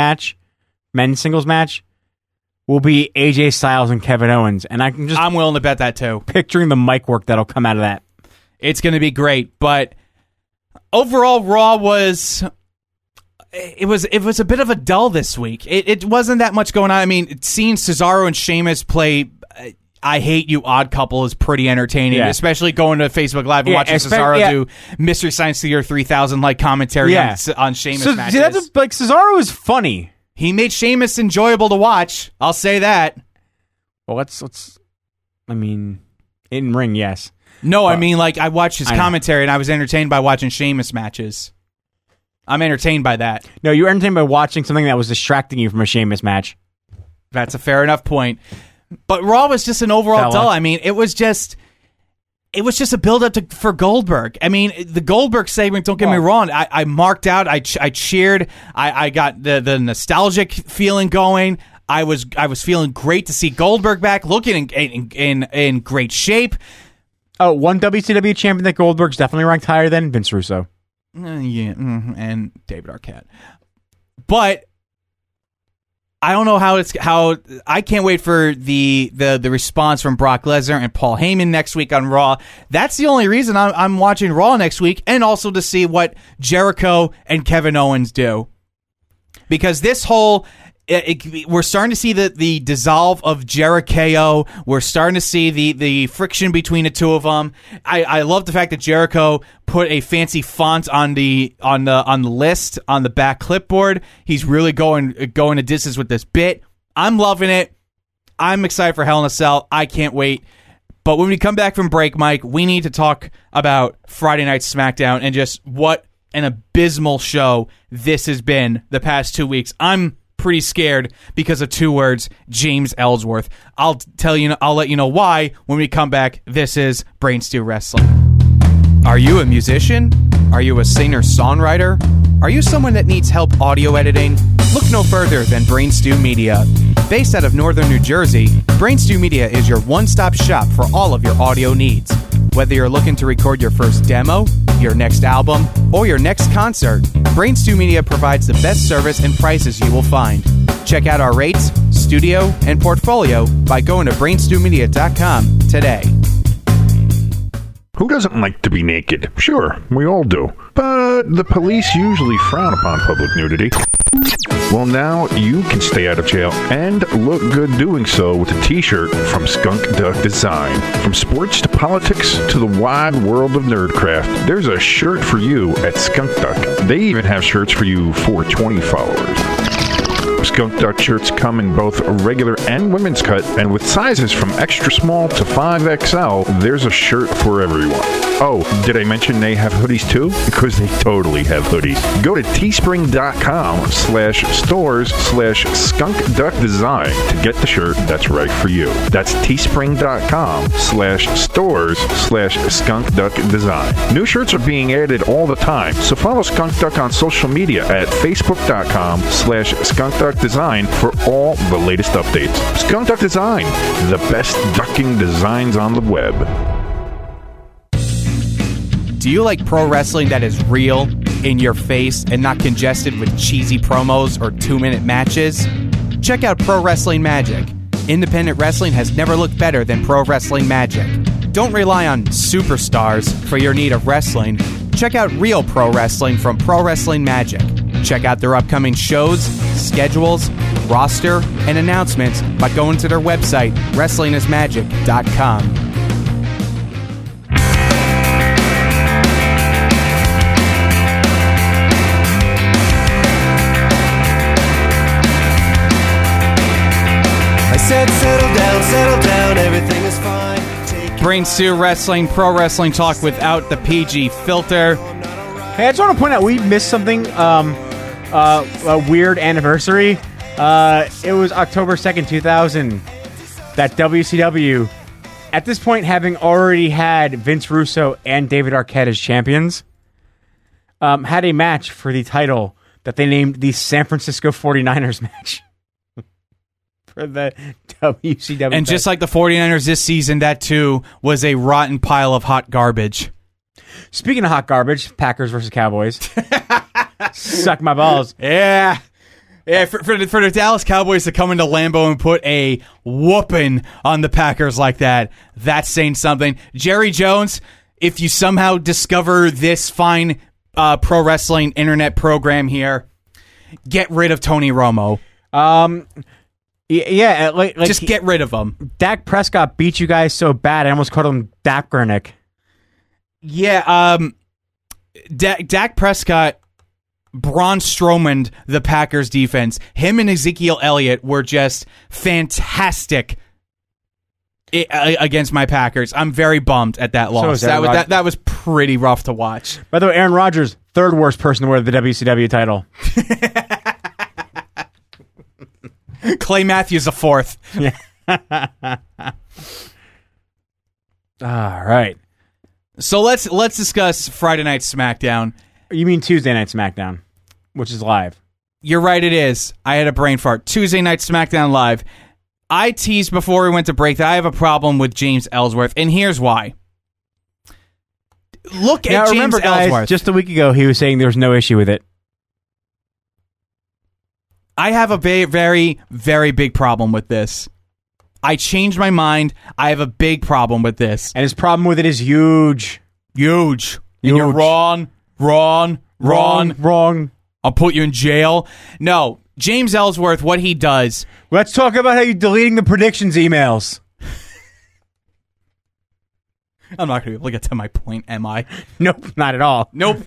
Speaker 2: singles match, will be AJ Styles and Kevin Owens. And I'm
Speaker 1: willing to bet that too.
Speaker 2: Picturing the mic work that'll come out of that.
Speaker 1: It's going to be great. But overall, Raw was... It was a bit of a dull this week. It wasn't that much going on. I mean, seeing Cesaro and Sheamus play I Hate You Odd Couple is pretty entertaining, especially going to Facebook Live and watching Cesaro do Mystery Science Theater 3000 like commentary on Sheamus matches.
Speaker 2: See, that's like Cesaro is funny.
Speaker 1: He made Sheamus enjoyable to watch. I'll say that.
Speaker 2: Well, let's. I mean, in ring, yes.
Speaker 1: No, I mean, like, I watched his commentary and I was entertained by watching Sheamus matches. I'm entertained by that.
Speaker 2: No, you were entertained by watching something that was distracting you from a Sheamus match.
Speaker 1: That's a fair enough point. But Raw was just an overall dull. I mean, it was just a build-up for Goldberg. I mean, the Goldberg segment, don't get me wrong, I marked out, I cheered, I got the nostalgic feeling going. I was feeling great to see Goldberg back, looking in great shape.
Speaker 2: Oh, one WCW champion that Goldberg's definitely ranked higher than Vince Russo.
Speaker 1: And David Arquette. But I don't know how I can't wait for the response from Brock Lesnar and Paul Heyman next week on Raw. That's the only reason I'm watching Raw next week, and also to see what Jericho and Kevin Owens do. Because this whole we're starting to see the dissolve of Jericho. We're starting to see the friction between the two of them. I love the fact that Jericho put a fancy font on the list on the back clipboard. He's really going to distance with this bit. I'm loving it. I'm excited for Hell in a Cell. I can't wait. But when we come back from break, Mike, we need to talk about Friday Night SmackDown and just what an abysmal show this has been the past 2 weeks. I'm pretty scared because of two words, James Ellsworth. I'll let you know why when we come back. This is Brain Stew Wrestling. Are you a musician? Are you a singer-songwriter? Are you someone that needs help audio editing? Look no further than Brain Stew Media. Based out of northern New Jersey, Brain Stew Media is your one-stop shop for all of your audio needs. Whether you're looking to record your first demo, your next album, or your next concert, Brain Stew Media provides the best service and prices you will find. Check out our rates, studio, and portfolio by going to brainstewmedia.com today.
Speaker 5: Who doesn't like to be naked? Sure, we all do. But the police usually frown upon public nudity. Well, now you can stay out of jail and look good doing so with a t-shirt from Skunk Duck Design. From sports to politics to the wide world of nerdcraft, there's a shirt for you at Skunk Duck. They even have shirts for you 420 followers. Skunk Duck shirts come in both a regular and women's cut, and with sizes from extra small to 5XL, there's a shirt for everyone. Oh, did I mention they have hoodies too? Because they totally have hoodies. Go to teespring.com/stores/skunkduckdesign to get the shirt that's right for you. That's teespring.com/stores/skunkduckdesign. New shirts are being added all the time, so follow Skunk Duck on social media at facebook.com/skunkduckdesign for all the latest updates. Skunk Duck Design, the best ducking designs on the web.
Speaker 1: Do you like pro wrestling that is real, in your face, and not congested with cheesy promos or 2-minute matches? Check out Pro Wrestling Magic. Independent wrestling has never looked better than Pro Wrestling Magic. Don't rely on superstars for your need of wrestling. Check out real pro wrestling from Pro Wrestling Magic. Check out their upcoming shows, schedules, roster, and announcements by going to their website, wrestlingismagic.com.
Speaker 6: I said settle down, everything is fine.
Speaker 1: Brain Stew Wrestling, pro wrestling talk without the PG filter.
Speaker 2: Hey, I just want to point out we missed something, a weird anniversary. It was October 2nd, 2000, that WCW, at this point having already had Vince Russo and David Arquette as champions, had a match for the title that they named the San Francisco 49ers match. For the WCW.
Speaker 1: And just like the 49ers this season, that too was a rotten pile of hot garbage.
Speaker 2: Speaking of hot garbage, Packers versus Cowboys. Suck my balls.
Speaker 1: Yeah. Yeah, for the Dallas Cowboys to come into Lambeau and put a whooping on the Packers like that, that's saying something. Jerry Jones, if you somehow discover this fine pro wrestling internet program here, get rid of Tony Romo.
Speaker 2: Yeah, like
Speaker 1: just get rid of him.
Speaker 2: Dak Prescott beat you guys so bad, I almost called him Dak Grinick.
Speaker 1: Yeah, Dak Prescott, Braun Strowman, the Packers defense. Him and Ezekiel Elliott were just fantastic against my Packers. I'm very bummed at that loss. That was pretty rough to watch.
Speaker 2: By the way, Aaron Rodgers, third worst person to wear the WCW title.
Speaker 1: Clay Matthews, a fourth.
Speaker 2: Yeah. All right.
Speaker 1: So let's discuss Friday Night SmackDown.
Speaker 2: You mean Tuesday Night SmackDown, which is live.
Speaker 1: You're right, it is. I had a brain fart. Tuesday Night SmackDown Live. I teased before we went to break that I have a problem with James Ellsworth, and here's why. Look at James Ellsworth.
Speaker 2: Guys, just a week ago, he was saying there was no issue with it.
Speaker 1: I have a very, very big problem with this. I changed my mind. I have a big problem with this.
Speaker 2: And his problem with it is huge.
Speaker 1: Huge. And you're wrong.
Speaker 2: Wrong.
Speaker 1: I'll put you in jail. No, James Ellsworth, what he does.
Speaker 2: Let's talk about how you're deleting the predictions emails.
Speaker 1: I'm not going to be able to get to my point, am I?
Speaker 2: Nope, not at all.
Speaker 1: Nope.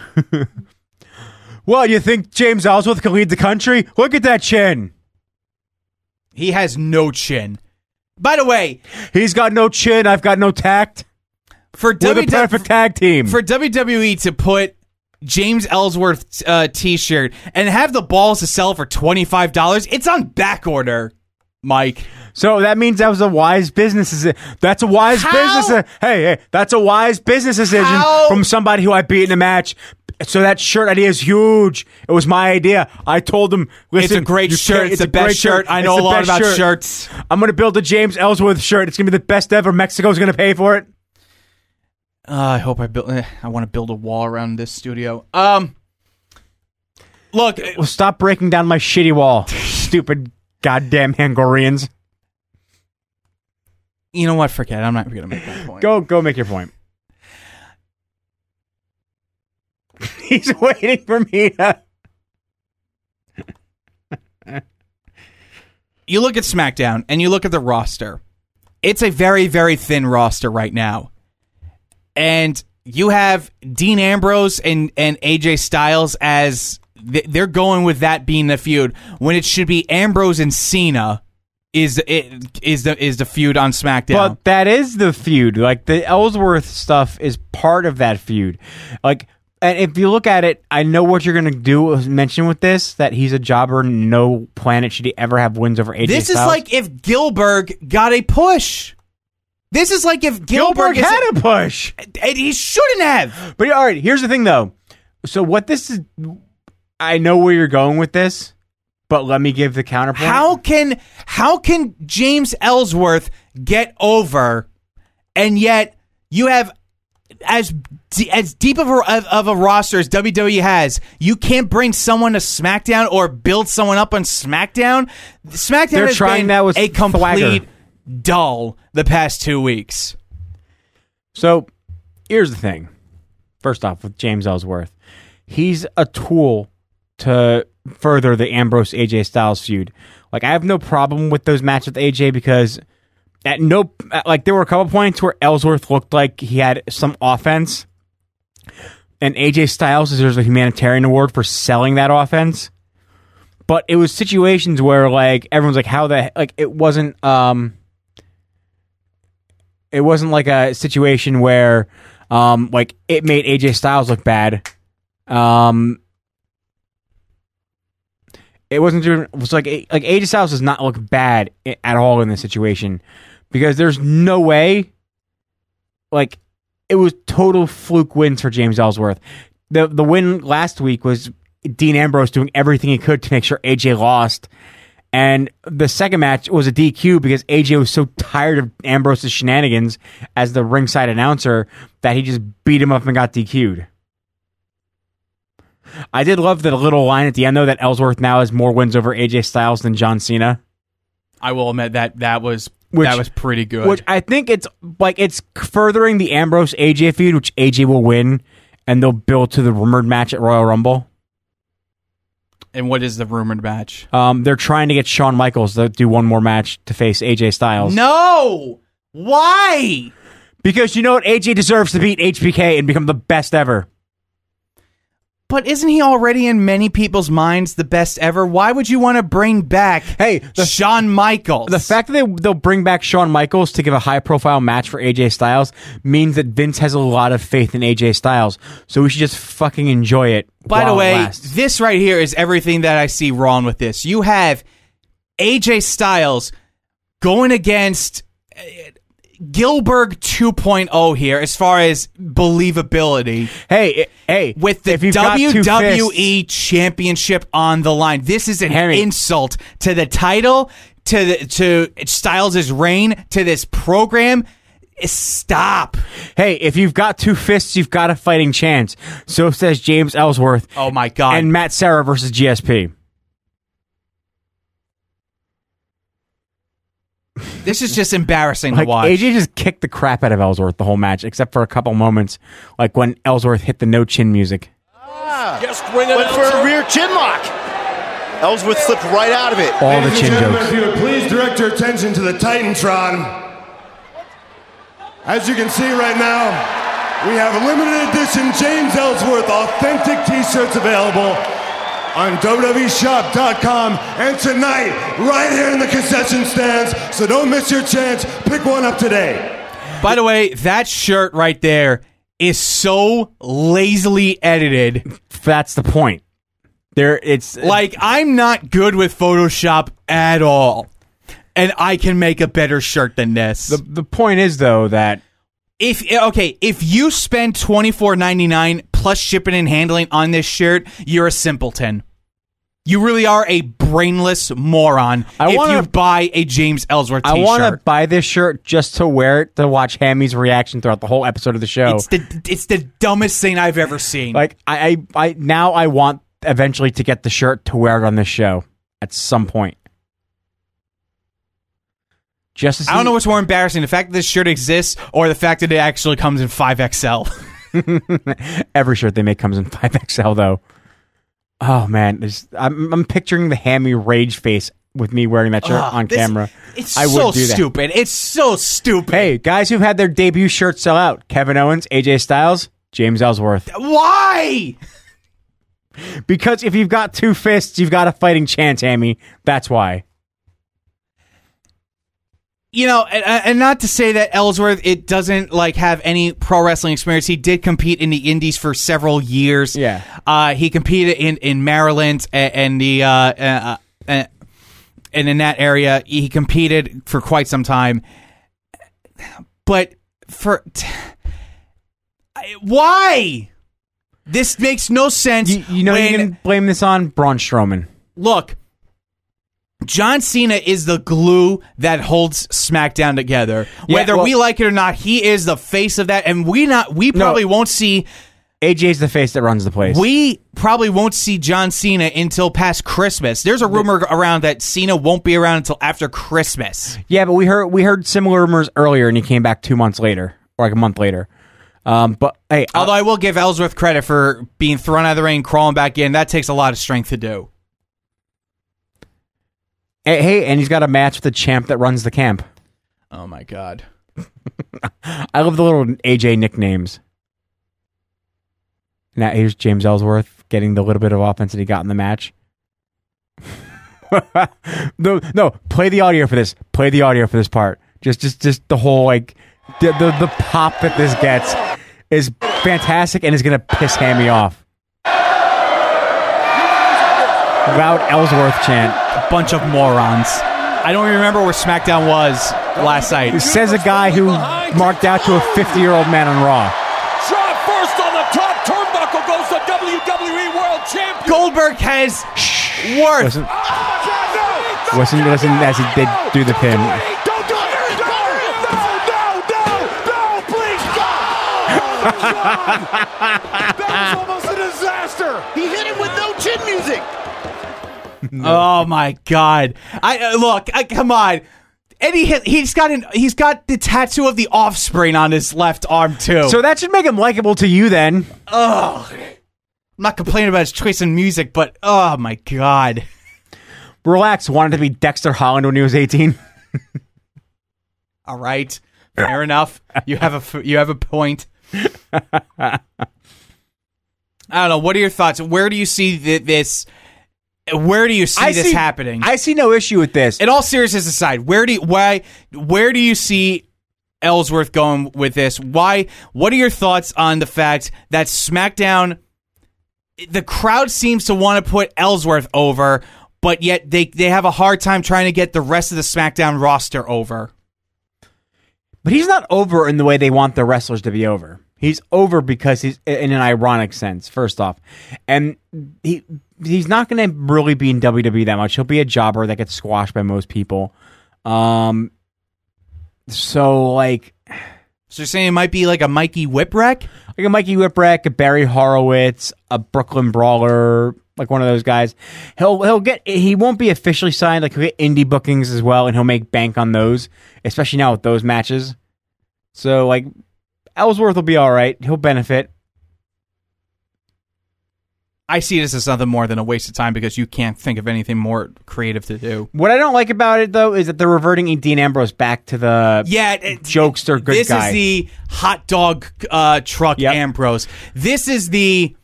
Speaker 2: Well, you think James Ellsworth can lead the country? Look at that chin.
Speaker 1: He has no chin. By the way,
Speaker 2: He's got no chin. I've got no tact.
Speaker 1: for
Speaker 2: We're the perfect tag team.
Speaker 1: for WWE to put James Ellsworth's t-shirt and have the balls to sell for $25, it's on back order, Mike.
Speaker 2: So that means that was a wise business. That's a wise
Speaker 1: How?
Speaker 2: business. Hey, that's a wise business decision
Speaker 1: How?
Speaker 2: from somebody who I beat in a match. So that shirt idea is huge. It was my idea. I told him, listen,
Speaker 1: It's a great
Speaker 2: you
Speaker 1: shirt.
Speaker 2: can't-
Speaker 1: It's the
Speaker 2: a
Speaker 1: best
Speaker 2: great
Speaker 1: shirt. I
Speaker 2: It's
Speaker 1: know a
Speaker 2: the
Speaker 1: lot
Speaker 2: best
Speaker 1: about
Speaker 2: shirt.
Speaker 1: shirts.
Speaker 2: I'm going to build a James Ellsworth shirt. It's going to be the best ever. Mexico's going to pay for it.
Speaker 1: I hope I want to build a wall around this studio. Look,
Speaker 2: Well, stop breaking down my shitty wall. Stupid goddamn Hungarians.
Speaker 1: you know what? Forget it. I'm not going to make that point.
Speaker 2: Go make your point. He's waiting for me to...
Speaker 1: You look at SmackDown and you look at the roster. It's a very, very thin roster right now. And you have Dean Ambrose and AJ Styles as they're going with that being the feud when it should be Ambrose and Cena is the feud on SmackDown.
Speaker 2: But that is the feud. Like, the Ellsworth stuff is part of that feud. Like, and if you look at it, I know what you're going to do. Mention with this that he's a jobber. No planet should he ever have wins over AJ
Speaker 1: This
Speaker 2: Styles.
Speaker 1: is like if Gilbert got a push. This is like if
Speaker 2: Gilbert had a push.
Speaker 1: and he shouldn't have.
Speaker 2: But all right, here's the thing, though. So what this is, I know where you're going with this, but let me give the counterpoint.
Speaker 1: How can James Ellsworth get over, and yet you have as deep of a roster as WWE has, you can't bring someone to SmackDown or build someone up on SmackDown? SmackDown
Speaker 2: They're
Speaker 1: has
Speaker 2: trying
Speaker 1: been
Speaker 2: that with
Speaker 1: a complete
Speaker 2: Swagger.
Speaker 1: dull the past 2 weeks.
Speaker 2: So here's the thing. First off, with James Ellsworth, he's a tool to further the Ambrose AJ Styles feud. Like, I have no problem with those matches with AJ because there were a couple points where Ellsworth looked like he had some offense, and AJ Styles deserves a humanitarian award for selling that offense. But it was situations where, like, everyone's like, how the, like, it wasn't like a situation where like it made AJ Styles look bad. It was like AJ Styles does not look bad at all in this situation because there's no way. Like, it was total fluke wins for James Ellsworth. The win last week was Dean Ambrose doing everything he could to make sure AJ lost. And the second match was a DQ because AJ was so tired of Ambrose's shenanigans as the ringside announcer that he just beat him up and got DQ'd. I did love the little line at the end, though, that Ellsworth now has more wins over AJ Styles than John Cena.
Speaker 1: I will admit that was pretty good.
Speaker 2: Which I think it's furthering the Ambrose AJ feud, which AJ will win, and they'll build to the rumored match at Royal Rumble.
Speaker 1: And what is the rumored match?
Speaker 2: They're trying to get Shawn Michaels to do one more match to face AJ Styles.
Speaker 1: No! Why?
Speaker 2: Because you know what? AJ deserves to beat HBK and become the best ever.
Speaker 1: But isn't he already in many people's minds the best ever? Why would you want to bring back Shawn Michaels?
Speaker 2: The fact that they'll bring back Shawn Michaels to give a high-profile match for AJ Styles means that Vince has a lot of faith in AJ Styles. So we should just fucking enjoy it.
Speaker 1: By the
Speaker 2: while it
Speaker 1: way,
Speaker 2: lasts.
Speaker 1: this right here is everything that I see wrong with this. You have AJ Styles going against Gilbert 2.0 here as far as believability.
Speaker 2: Hey,
Speaker 1: With the
Speaker 2: if you've got two
Speaker 1: WWE Championship on the line. This is an insult to the title, to Styles' reign, to this program. Stop.
Speaker 2: Hey, if you've got two fists, you've got a fighting chance. So says James Ellsworth.
Speaker 1: Oh my God.
Speaker 2: And Matt Serra versus GSP.
Speaker 1: This is just embarrassing
Speaker 2: Like,
Speaker 1: to watch.
Speaker 2: AJ just kicked the crap out of Ellsworth the whole match, except for a couple moments, like when Ellsworth hit the no chin music.
Speaker 7: Just went for a rear chin lock. Ellsworth slipped right out of it.
Speaker 2: All the
Speaker 3: Ladies
Speaker 2: chin
Speaker 3: and gentlemen,
Speaker 2: jokes.
Speaker 3: if you would please direct your attention to the Titantron. As you can see right now, we have limited edition James Ellsworth authentic t-shirts available on WWEshop.com and tonight, right here in the concession stands. So don't miss your chance. Pick one up today.
Speaker 1: By the way, that shirt right there is so lazily edited.
Speaker 2: That's the point. It's
Speaker 1: Like, I'm not good with Photoshop at all. And I can make a better shirt than this.
Speaker 2: the point is though that
Speaker 1: If you spend $24.99 plus shipping and handling on this shirt, you're a simpleton. You really are a brainless moron if you buy a James Ellsworth t-shirt.
Speaker 2: I want to buy this shirt just to wear it to watch Hammy's reaction throughout the whole episode of the show.
Speaker 1: It's the dumbest thing I've ever seen.
Speaker 2: Like I now I want eventually to get the shirt to wear it on this show at some point. Just to see,
Speaker 1: I don't know what's more embarrassing, the fact that this shirt exists or the fact that it actually comes in 5XL.
Speaker 2: Every shirt they make comes in 5XL though. Oh man, I'm picturing the Hammy rage face with me wearing that shirt on camera.
Speaker 1: It's
Speaker 2: I would
Speaker 1: so
Speaker 2: do that.
Speaker 1: stupid. It's so stupid.
Speaker 2: Hey, guys who've had their debut shirts sell out: Kevin Owens, AJ Styles, James Ellsworth.
Speaker 1: Why?
Speaker 2: Because if you've got two fists, you've got a fighting chance, Hammy. That's why.
Speaker 1: You know, and not to say that Ellsworth it doesn't like have any pro wrestling experience. He did compete in the Indies for several years.
Speaker 2: Yeah.
Speaker 1: He competed in Maryland and the and in that area he competed for quite some time. But why? This makes no sense.
Speaker 2: You know, you can blame this on Braun Strowman.
Speaker 1: Look, John Cena is the glue that holds SmackDown together. Whether we like it or not, he is the face of that, and we probably won't see.
Speaker 2: AJ's the face that runs the place.
Speaker 1: We probably won't see John Cena until past Christmas. There's a rumor around that Cena won't be around until after Christmas.
Speaker 2: Yeah, but we heard similar rumors earlier, and he came back 2 months later, or like a month later. But hey,
Speaker 1: although I will give Ellsworth credit for being thrown out of the ring, crawling back in. That takes a lot of strength to do.
Speaker 2: Hey, and he's got a match with the champ that runs the camp.
Speaker 1: Oh my god!
Speaker 2: I love the little AJ nicknames. Now here's James Ellsworth getting the little bit of offense that he got in the match. No, play the audio for this. Play the audio for this part. Just the whole like the pop that this gets is fantastic and is gonna piss Hammy off. Loud Ellsworth chant.
Speaker 1: A bunch of morons. I don't even remember where SmackDown was last night.
Speaker 2: Says a guy who marked out to a 50-year-old man on Raw.
Speaker 8: Shot first on the top turnbuckle goes the WWE World Champion.
Speaker 1: Goldberg has worth.
Speaker 2: Listen as he did do the pin.
Speaker 8: Don't do it! No, please, God! That was almost a disaster.
Speaker 7: He hit him with no chin music.
Speaker 1: Oh my god! Come on. And he's got the tattoo of the Offspring on his left arm too.
Speaker 2: So that should make him likable to you then.
Speaker 1: I'm not complaining about his choice in music, but oh my god.
Speaker 2: Relax. Wanted to be Dexter Holland when he was 18.
Speaker 1: All right, fair enough. You have a point. I don't know. What are your thoughts? Where do you see this? Where do you see this happening?
Speaker 2: I see no issue with this.
Speaker 1: In all seriousness aside, where do you see Ellsworth going with this? Why? What are your thoughts on the fact that SmackDown, the crowd seems to want to put Ellsworth over, but yet they have a hard time trying to get the rest of the SmackDown roster over?
Speaker 2: But he's not over in the way they want the wrestlers to be over. He's over because he's in an ironic sense, first off. And he's not going to really be in WWE that much. He'll be a jobber that gets squashed by most people. So you're
Speaker 1: saying it might be like a Mikey Whipwreck?
Speaker 2: Like a Mikey Whipwreck, a Barry Horowitz, a Brooklyn Brawler, like one of those guys. He won't be officially signed. Like he'll get indie bookings as well, and he'll make bank on those, especially now with those matches. So like Ellsworth will be all right. He'll benefit.
Speaker 1: I see this as nothing more than a waste of time because you can't think of anything more creative to do.
Speaker 2: What I don't like about it, though, is that they're reverting Dean Ambrose back to the jokester good
Speaker 1: this
Speaker 2: guy.
Speaker 1: This is the hot dog truck Ambrose. This is the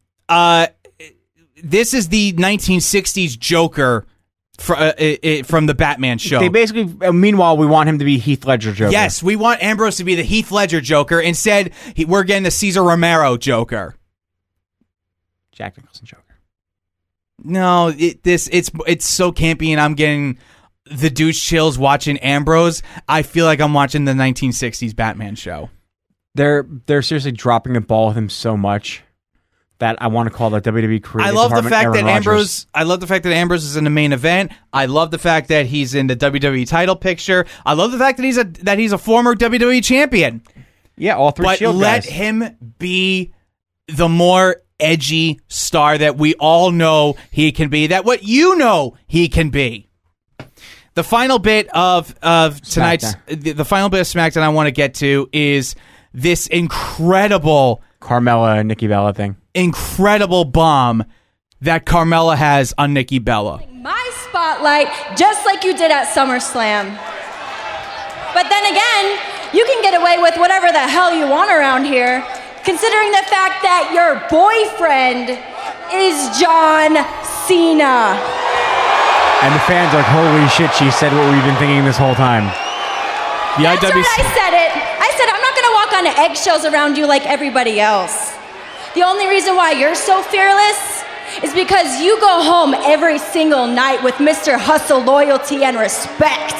Speaker 1: 1960s Joker from the Batman show.
Speaker 2: They basically, meanwhile, we want him to be Heath Ledger Joker.
Speaker 1: Yes, we want Ambrose to be the Heath Ledger Joker. Instead, we're getting the Cesar Romero Joker.
Speaker 2: Jack Nicholson Joker.
Speaker 1: No, it's so campy, and I'm getting the douche chills watching Ambrose. I feel like I'm watching the 1960s Batman show.
Speaker 2: They're seriously dropping the ball with him so much that I want to call the WWE creative department Aaron Rodgers.
Speaker 1: I love the fact that Ambrose is in the main event. I love the fact that he's in the WWE title picture. I love the fact that he's a former WWE champion.
Speaker 2: Yeah, all three Shield
Speaker 1: guys. But let him be the more edgy star that we all know he can be, that what you know he can be. The final bit of tonight's the final bit of SmackDown I want to get to is this incredible
Speaker 2: Carmella and Nikki Bella thing.
Speaker 1: Incredible bomb that Carmella has on Nikki Bella.
Speaker 9: My spotlight, just like you did at SummerSlam. But then again, you can get away with whatever the hell you want around here, considering the fact that your boyfriend is John Cena.
Speaker 2: And the fans are like, holy shit, she said what we've been thinking this whole time.
Speaker 9: That's right, I said it. I said I'm not going to walk on eggshells around you like everybody else. The only reason why you're so fearless is because you go home every single night with Mr. Hustle, loyalty, and respect.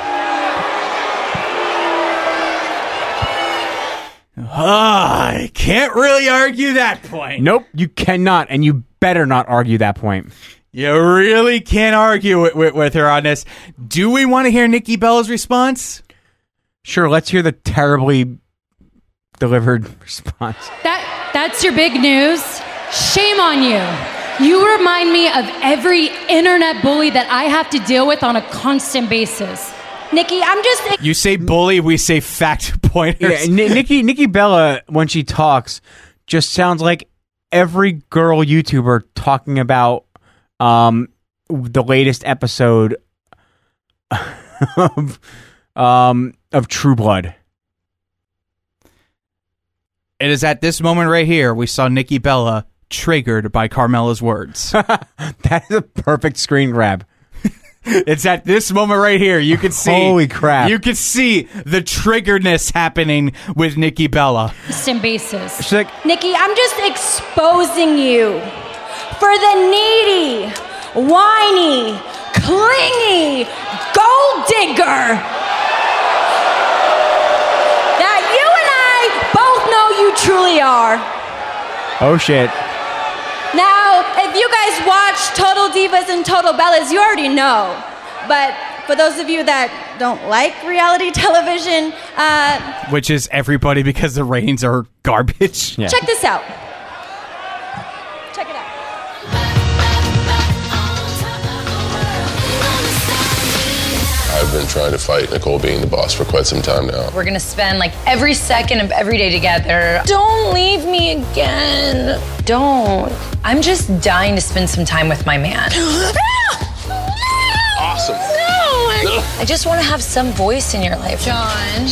Speaker 1: I can't really argue that point.
Speaker 2: Nope, you cannot, and you better not argue that point.
Speaker 1: You really can't argue with her on this. Do we want to hear Nikki Bella's response?
Speaker 2: Sure, let's hear the terribly delivered response.
Speaker 10: That's your big news? Shame on you. You remind me of every internet bully that I have to deal with on a constant basis.
Speaker 9: Nikki, I'm just...
Speaker 1: You say bully, we say fact pointers.
Speaker 2: Yeah, Nikki Bella, when she talks, just sounds like every girl YouTuber talking about the latest episode of True Blood.
Speaker 1: It is at this moment right here we saw Nikki Bella triggered by Carmella's words.
Speaker 2: That is a perfect screen grab.
Speaker 1: It's at this moment right here. You can see.
Speaker 2: Holy crap.
Speaker 1: You can see the triggeredness happening with Nikki Bella.
Speaker 10: Constant basis.
Speaker 2: She's like,
Speaker 9: Nikki, I'm just exposing you for the needy, whiny, clingy gold digger that you and I both know you truly are.
Speaker 2: oh shit.
Speaker 9: Now, if you guys watch Total Divas and Total Bellas, you already know. But for those of you that don't like reality television,
Speaker 1: which is everybody because the ratings are garbage.
Speaker 2: Yeah.
Speaker 9: check this out. Check it out.
Speaker 11: I've been trying to fight Nicole being the boss for quite some time now.
Speaker 12: We're gonna spend like every second of every day together. Don't leave me again. Don't. I'm just dying to spend some time with my man.
Speaker 11: Awesome.
Speaker 12: No. I just want to have some voice in your life. John.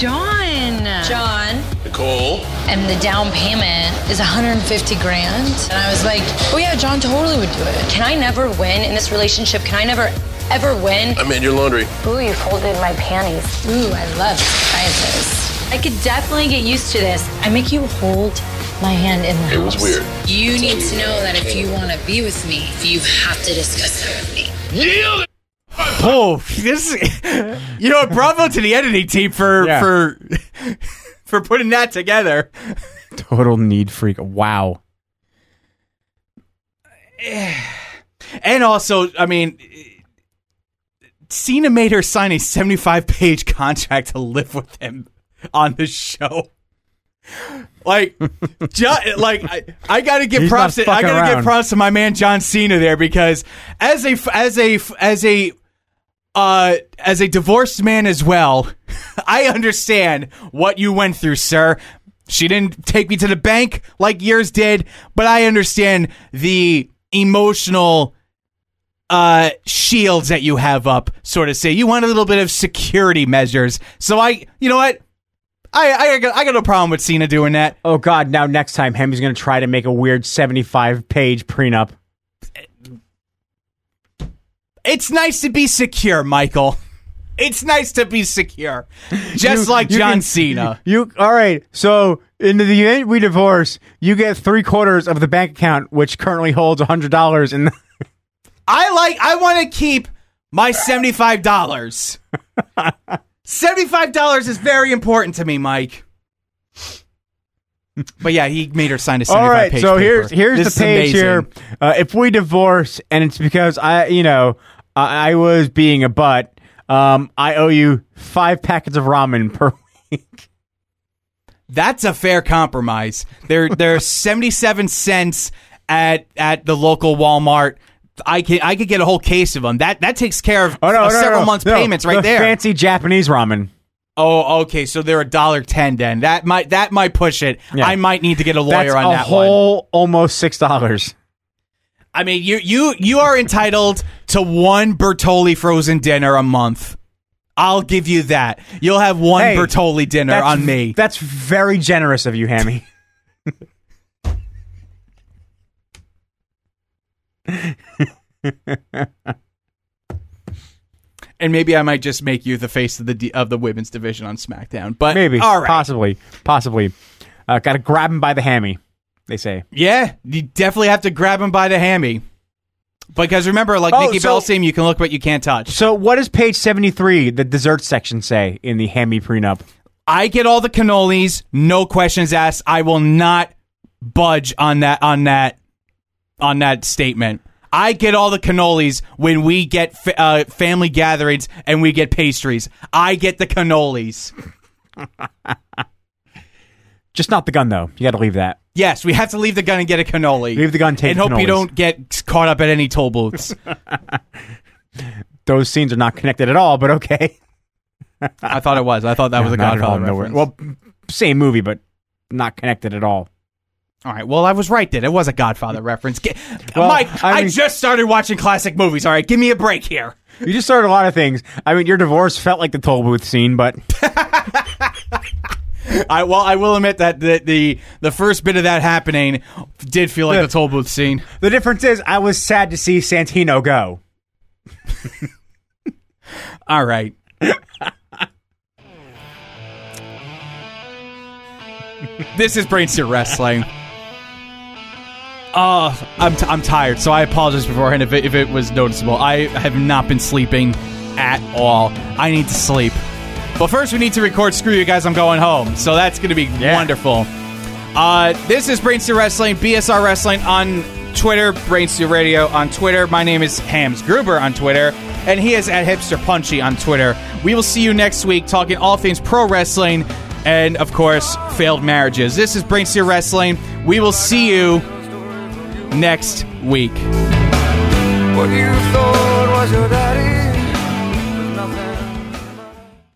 Speaker 11: Nicole.
Speaker 12: And the down payment is $150,000. And I was like, oh yeah, John totally would do it. Can I never win in this relationship? Can I never ever win?
Speaker 11: I made your laundry.
Speaker 12: Ooh, you folded my panties. Ooh, I love surprises. I could definitely get used to this. I make you hold my hand in the house.
Speaker 11: It was weird.
Speaker 12: You need to know that if you want to be with me, you have to discuss that with me.
Speaker 11: Yeah.
Speaker 1: Oh, this! You know, bravo to the editing team for putting that together.
Speaker 2: Total need freak. Wow.
Speaker 1: And also, I mean, Cena made her sign a 75-page contract to live with him on the show. Like, I gotta give props. I gotta give props to my man John Cena there, because as a divorced man as well, I understand what you went through, sir. She didn't take me to the bank like yours did, but I understand the emotional shields that you have up, sort of say. You want a little bit of security measures. So you know what? I got no problem with Cena doing that.
Speaker 2: Oh, God. Now, next time, Hemi's going to try to make a weird 75-page prenup.
Speaker 1: It's nice to be secure, Michael. It's nice to be secure. Just like John Cena.
Speaker 2: All right. So, in the event we divorce, you get 3/4 of the bank account, which currently holds $100 in the...
Speaker 1: I want to keep my $75. $75 is very important to me, Mike. But yeah, he made her sign a 75-page
Speaker 2: All right, so
Speaker 1: paper.
Speaker 2: here's
Speaker 1: This
Speaker 2: the page
Speaker 1: is
Speaker 2: here. If we divorce, and it's because I was being a butt, I owe you 5 packets of ramen per week.
Speaker 1: That's a fair compromise. They're 77 cents at the local Walmart. I could get a whole case of them. That takes care of several months' payments right there.
Speaker 2: Fancy Japanese ramen.
Speaker 1: Oh, okay. So they're $1.10 then. That might push it. Yeah. I might need to get a lawyer on that one.
Speaker 2: That's a whole almost $6.
Speaker 1: I mean, you are entitled to one Bertolli frozen dinner a month. I'll give you that. You'll have one Bertolli dinner on me.
Speaker 2: That's very generous of you, Hammy.
Speaker 1: And maybe I might just make you the face of the women's division on SmackDown. But
Speaker 2: maybe,
Speaker 1: all right.
Speaker 2: possibly. Got to grab him by the hammy, they say.
Speaker 1: Yeah, you definitely have to grab him by the hammy. Because remember, like Nikki Bella saying, you can look but you can't touch.
Speaker 2: So what does page 73, the dessert section, say in the hammy prenup?
Speaker 1: I get all the cannolis, no questions asked. I will not budge on that statement. I get all the cannolis when we get family gatherings and we get pastries. I get the cannolis.
Speaker 2: Just not the gun, though. You got to leave that.
Speaker 1: Yes, we have to leave the gun and get a cannoli.
Speaker 2: Leave the gun, take
Speaker 1: and
Speaker 2: cannolis.
Speaker 1: hope you don't get caught up at any toll booths.
Speaker 2: Those scenes are not connected at all, but okay.
Speaker 1: I thought it was. I thought that was a Godfather reference.
Speaker 2: Well, same movie, but not connected at all.
Speaker 1: All right, well, I was right then. It was a Godfather reference. Mike, I just started watching classic movies. All right, give me a break here.
Speaker 2: You just started a lot of things. I mean, your divorce felt like the toll booth scene, but...
Speaker 1: I will admit that the first bit of that happening did feel like the toll booth scene.
Speaker 2: The difference is I was sad to see Santino go.
Speaker 1: All right. This is Brainsteer Wrestling. I'm tired, so I apologize beforehand if it was noticeable. I have not been sleeping at all. I need to sleep. But first, we need to record Screw You Guys, I'm Going Home. So that's going to be wonderful. This is Brainsteer Wrestling, BSR Wrestling on Twitter, Brainsteer Radio on Twitter. My name is Hams Gruber on Twitter, and he is at Hipster Punchy on Twitter. We will see you next week talking all things pro wrestling and, of course, failed marriages. This is Brainsteer Wrestling. We will see you next week.
Speaker 6: What you thought was your